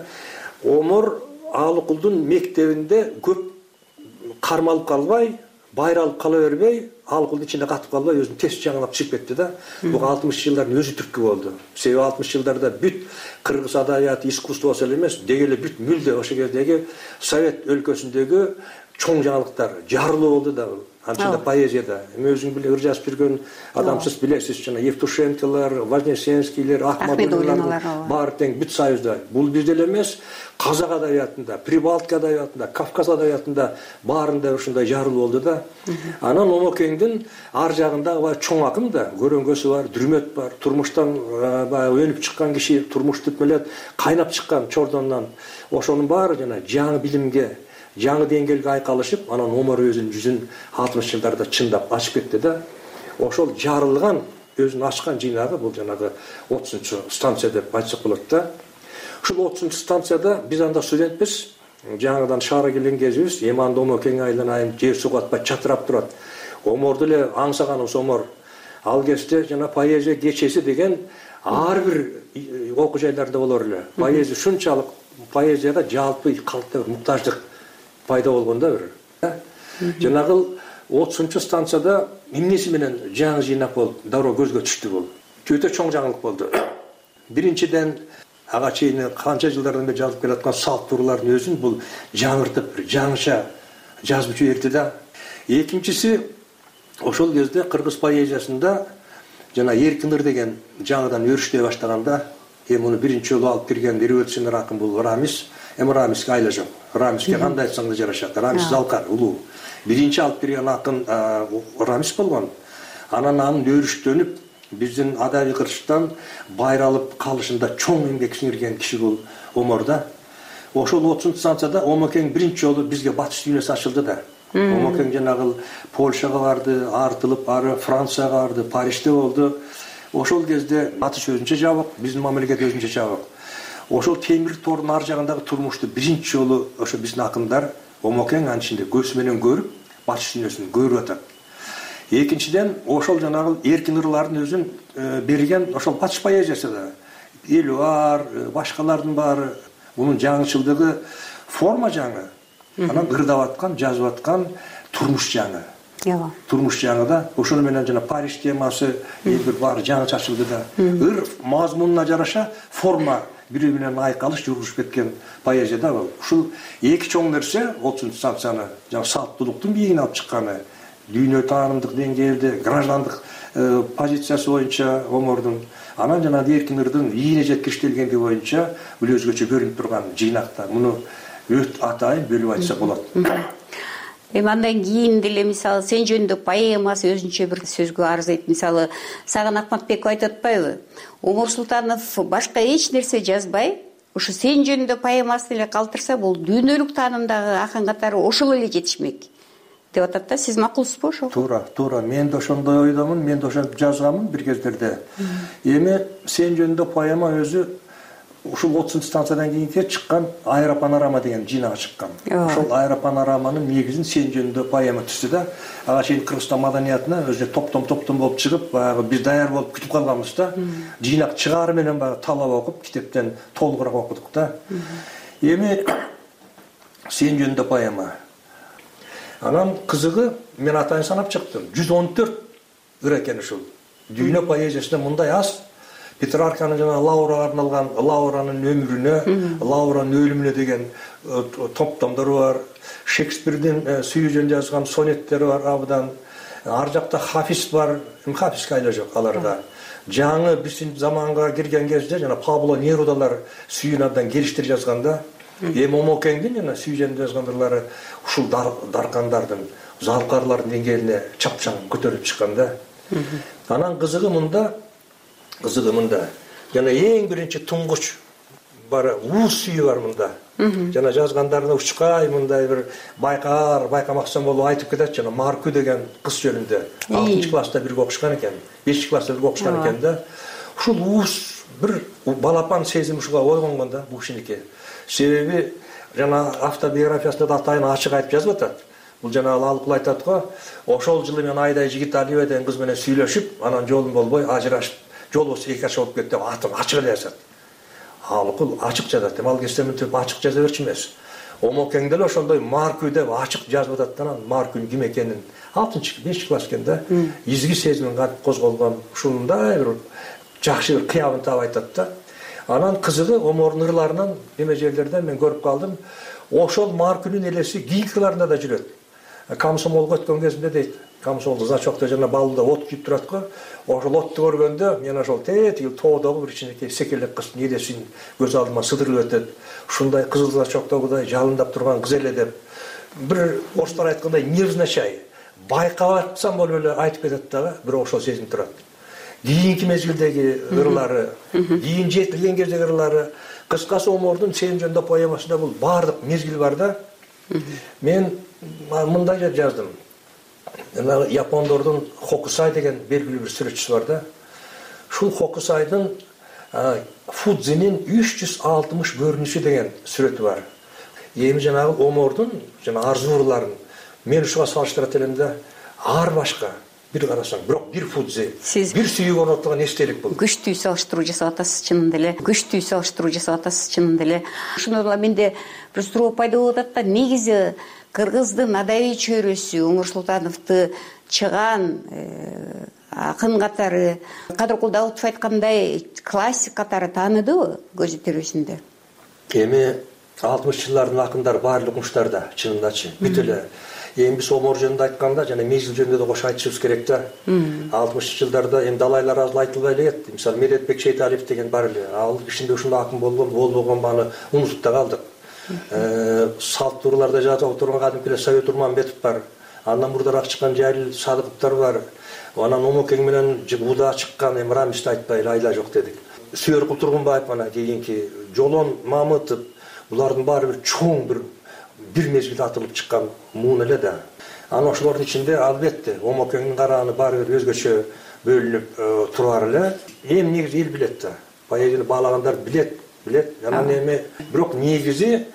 Омор Алыкулдун мектебинде көп кармалып калбай, байралып кала бербей, Алыкулдун ичинде катып калбай, өзүн тез жаңылап чыгып кетти да. Бул алтымышынчы жылдардын өзү түрткү болду. Себеби алтымышынчы жылдарда бүт кыргыз адабияты, искусствосу эле эмес, деги эле бүт мүлдө ошол кездеги Совет өлкөсүндөгү чоң жаңылыктар жарылуу болду да. Анчында поэзияда. Эми өзүң биле ыр жазып жүргөн адамсыз билесиз, жана Евтушенколор, Вознесенскийлер, Ахмадуллалар бар тең бүт союзда. Бул бизде эле эмес, казак адабиятында, Прибалтика адабиятында, Кавказ адабиятында баарында ушундай жарылуу болду да. Анан Омокеңдин ар жагында баягы чоң акын да, көрөнгөсү бар, Дүрмөт бар, турмуштан баягы өнүп чыккан киши, турмушту мелет кайнап чыккан Чордондон. Ошонун баары жана жаңы билимге, жаңы деңгээлге айкалышып, анан Омор өзүнүн жүзүн алтымышынчы жылдарда чындап ачып кетти да. Ошол жарылган, өзүн ачкан жыйнагы бул жанагы отузунчу станция деп айтсак болот да. Ушул отузунчу станцияда биз анда студентпиз, жаңыдан шаара келген кезибиз, Эманды Омокең айланайын, жер суга атпай чатырап турат. Оморду эле аңсаганыбыз Омор. Ал кезде жана поэзия кечеси деген ар бир окуу жайларда болор эле. Поэзия ушунчалык, поэзияга жалпы калкта бир муктаждык пайда болгондо бир. Жанагы отузунчу станцияда эмнеси менен жаңы жыйнак болуп, дароо көзгө түштү бул. Өтө чоң жаңылык болду. Биринчиден ага чейин канча жылдардан бери жазылып келаткан салт турлардын өзүн бул жаңыртып, бир жаңыча жазып жиберди да. Экинчиси, ошол кезде кыргыз поэзиясында жана эркин ыр деген жаңыдан өрүштөй баштаганда, эми муну биринчи жолу алып кирген революционер акын бул Рамис. Эми Рамиске айла жок. Рамиске кандай айтсаң да жарашат. Рамис залкар, улуу. Биринчи алып кирген акын Рамис болгон. Анан анын өрүштөнүп, биздин адабий кырчыктан байралып калышында чоң эмгек сиңирген киши бул Омор да. Ошол отузунчу станцияда Омокең биринчи жолу бизге батыш дүйнөсү ачылды да. Омокең жанагы Польшага барды, артылып ары Францияга барды, Парижде болду. Ошол кезде батыш өзүнчө жабык, биздин мамлекет өзүнчө жабык. Ошол темир тордун ар жагындагы турмушту биринчи жолу ошо биздин акындар Омокең анын ичинде көзү менен көрүп, батыш дүйнөсүн көрүп атат. Экинчиден, ошол жанагы эркин ырлардын өзүн берген ошол батыш поэзиясы да. Элуар, башкалардын баары, мунун жаңычылдыгы форма жаңы. Анан ырдап аткан, жазып аткан турмуш жаңы. Турмуш жаңы да. Ошону менен жана Париж темасы эл бир баары жаңы чачылды да. Ыр мазмунуна жараша форма бири менен айкалыш жүргүзүп кеткен поэзия да бул. Ушул эки чоң нерсе отузунчу станцияны жана салттуулуктун бийигине алып чыкканы, дүйнө таанымдык деңгээлде граждандык позициясы боюнча Омордун, анан жана эркин ырдын ийине жеткириштерилгендиги боюнча бул өзгөчө көрүнүп турган жыйнакта. Муну өт атайын бөлүп айтса болот. Эми андан кийин деле мисалы сен жөнүндө поэмасы өзүнчө бир сөзгө арзыйт. Мисалы Сагын Акматбеков айтып атпайбы? Омор Султанов башка эч нерсе жазбай, ушу сен жөнүндө поэмасын эле калтырса, бул дүйнөлүк таанымдагы акын катары ошол эле жетишмек деп атат да. Сиз макулсузбу ошол? Туура, туура. Мен да ошондой ойдомун, мен да ошентип жазганмын бир кездерде. Эми сен жөнүндө поэма өзү ушул отузунчу станциядан кийинки чыккан аэропанорама деген жыйнагы чыккан. Ошол аэропанораманын негизин сен жөнүндө поэма түздү да. Ага чейин Кыргызстан маданиятына өзү топтом топтом болуп чыгып, баягы биз даяр болуп күтүп калганбыз да. Жыйнак чыгаары менен баягы талап окуп, китептен толугураак окудук да. Эми сен жөнүндө поэма. Анан кызыгы мен атайын санап чыктым. жүз он төрт ыр экен ушул. Дүйнө поэзиясында мындай аз. Петрарканын жана Лаураға арналган Лауранын өмүрүнө, Лауранын өлүмүнө деген топтомдору бар. Шекспирдин сүйүүжөн жазган сонеттери бар абдан. Ар жакта Хафиз бар. Хафиз кайла жок аларга. Жаңы биздин заманга кирген кезде жана Пабло Нерудалар сүйүүнү абдан келиштир жазганда, эми Момокеңдин жана сүйүүжөн жазгандырлары ушул даркандардын, залкарлардын деңгээлине чапчаң көтөрүлүп чыкканда. Анан кызыгы мында Кызыгы мында. Жана эң биринчи туңгуч бар уус сүйүү бар мында. Жана жазгандарына учкай мындай бир байкар, байкамаксан болуп айтып кетет жана Маркү деген кыз жөнүндө. алтынчы класста бирге окушкан экен, бешинчи класста бирге окушкан экен да. Ушул уус бир балапан сезим ушуга ойгонгон да бул кишиники. Себеби жана автобиографиясында да атайын ачык айтып жазып атат. Бул жана Алыкул айтат го, ошол жылы мен Айдай жигит Алиева деген кыз менен сүйлөшүп, анан жолум болбой ажырашып жолубуз эки ачык болуп кетти деп атым ачык эле жазат. Алыкул ачык жазат. Ал кезде мынтип ачык жаза берчү эмес. Омокең деле ошондой Маркү деп ачык жазып атат. Анан Маркүнүн ким экенин алтынчы бешинчи класс экенде изги сезимин кантип козголгон ушундай бир жакшы бир кыябын таап айтат да. Анан кызыгы Омордун ырларынан неме жерлерден мен көрүп калдым. Ошол Маркүнүн элеси кийинкиларында да жүрөт. Комсомолго өткөн кезинде дейт. Комсомолдо зачокто жана балда от күйүп турат го. Ошол отту көргөндө мен ошол тетиги тоодогу бир кичинекей секелек кыздын элесин көз алдыма сыдырылып өтөт. Ушундай кызыл зачоктогудай жалындап турган кыз эле деп бир орустар айткандай невзначай байкап атсам болуп эле айтып кетет дагы, бирок ошол сезим турат. Кийинки мезгилдеги ырлары, кийин жетилген кездеги ырлары, кыскасы Омордун сен жөнүндө поэмасында бул баардык мезгил бар да. Мен мындай жаздым. Япондордун Хокусай деген белгилүү бир сүрөтчүсү бар да. Шул Хокусайдын Фудзинин үч жүз алтымыш көрүнүшү деген сүрөтү бар. Эми жанагы Омордун жана арзууларын мен ушуга салыштырат элем да, ар башка бир карасаң, бирок бир Фудзи, бир сүйүү орнотулган эстелик бул. Күчтүү салыштыруу жасап атасыз чынында эле. Күчтүү салыштыруу жасап атасыз чынында эле. Ошондо менде бир суроо пайда болуп атат да, негизи кыргыздын адабий чөйрөсү Омор Султановду чыган акын катары, Кадыркул Даутов айткандай классик катары тааныдыбы көзү тирүүсүндө? Эми алтымыш жылдардын акындары баардык укмуштарда, чынындачы, бүт эле. Эми биз Омор жөнүндө айтканда жана мезгил жөнүндө да кошо айтышыбыз керек да. алтымыш жылдарда эми далайлар азыр айтылбай эле кетти. Мисалы Медетбек Шейталиев деген бар эле. Ал кишинде ушундай акын болгон, болбогон бааны унутуп да калдык. Салт турларда жазып отурган кадимки эле Совет Урманбетов бар. Андан мурдараак чыккан Жайлил Садыковтор бар. Анан Омокең менен Буда чыккан эми Рамисти айтпай эле айла жок дедик. Сүйөркул Тургунбаев мана кийинки Жолон Мамытов, булардын баары бир чоң бир бир мезгилде атылып чыккан муун эле да. Анан ошолордун ичинде албетте Омокеңдин карааны баары бир өзгөчө бөлүнүп турар эле. Эми негизи эл билет да. Поэзияны баалагандар билет, билет. Анан эми бирок негизи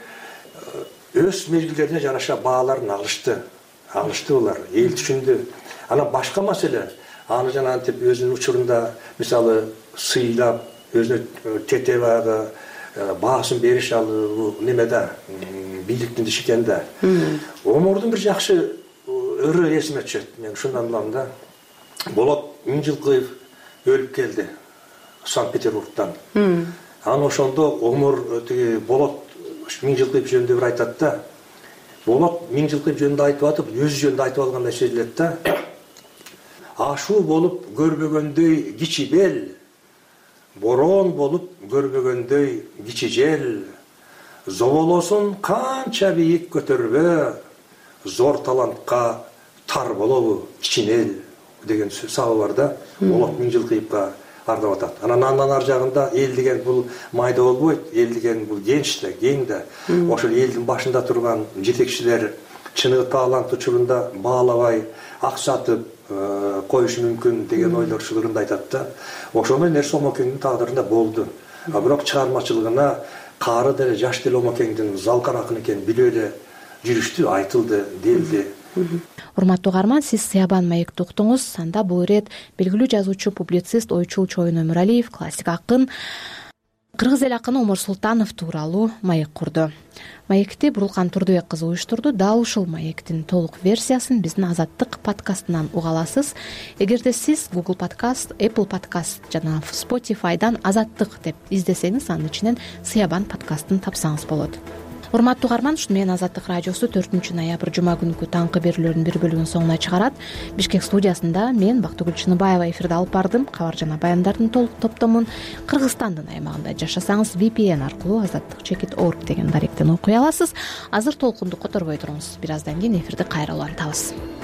өз мезгилдерине жараша бааларын алышты. Алышты булар, эл түшүндү. Анан башка маселе, аны жана антип өзүнүн учурунда мисалы сыйлап, өзүнө тете баягы баасын бериш ал немеде, бийликтин ишикенде. Омордун бир жакшы ыры эсиме түшөт. Мен ушундан билем да. Болот Миңжилкыев өлүп келди Санкт-Петербургтан. Анан ошондо Омор тиги Болот Миңжилкыев жөнүндө бир айтат да. Болот Миңжилкыев жөнүндө айтып атып, өзү жөнүндө айтып алгандай сезилет да. Ашуу болуп көрбөгөндөй кичи бел, борон болуп көрбөгөндөй кичи жел, зоболосун канча бийик көтөрбө, зор талантка тар болобу кичинел деген сабы бар да. Болот Миңжилкыевга ардап атат. Анан андан ар жагында эл деген бул майда болбойт, эл деген бул генч да, кең да. Ошол элдин башында турган жетекчилер чыныгы талант учурунда баалабай, аксатып коюшу мүмкүн деген ойлор ушул ырында айтат да. Ошондой нерсе Омокеңдин тагдырында болду. а бирок чыгармачылыгына каары деле жаш деле омакеңдин залкар акын экени билип эле жүрүштү, айтылды, делди. Урматтуу угарман, сиз Сыябан маекти уктуңуз. Анда бул ирет белгилүү жазуучу, публицист, ойчул Чоюн Өмүралиев, классик акын, кыргыз эл акыны Омор Султанов тууралуу маек курду. Маекти Бурулкан Турдубек кызы уюштурду. Дал ушул маектин толук версиясын биздин Азаттык подкастынан уга аласыз. Эгерде сиз Google подкаст, Apple подкаст жана Spotify'дан Азаттык деп издесеңиз, анын ичинен Сыябан подкастын тапсаңыз болот. Урматтуу угарман, ушуну менен Азаттык радиосу төртүнчү ноябрь жума күнкү таңкы берүүлөрдүн бир бөлүгүн соңуна чыгарат. Бишкек студиясында мен Бактыгүл Чыныбаева эфирди алып бардым. Кабар жана баяндардын толук топтомун Кыргызстандын аймагында жашасаңыз ви пи эн аркылуу азаттык чекит точка орг деген даректен окуй аласыз. Азыр толкунду которбой туруңуз. Бир аздан кийин эфирди кайра улантабыз.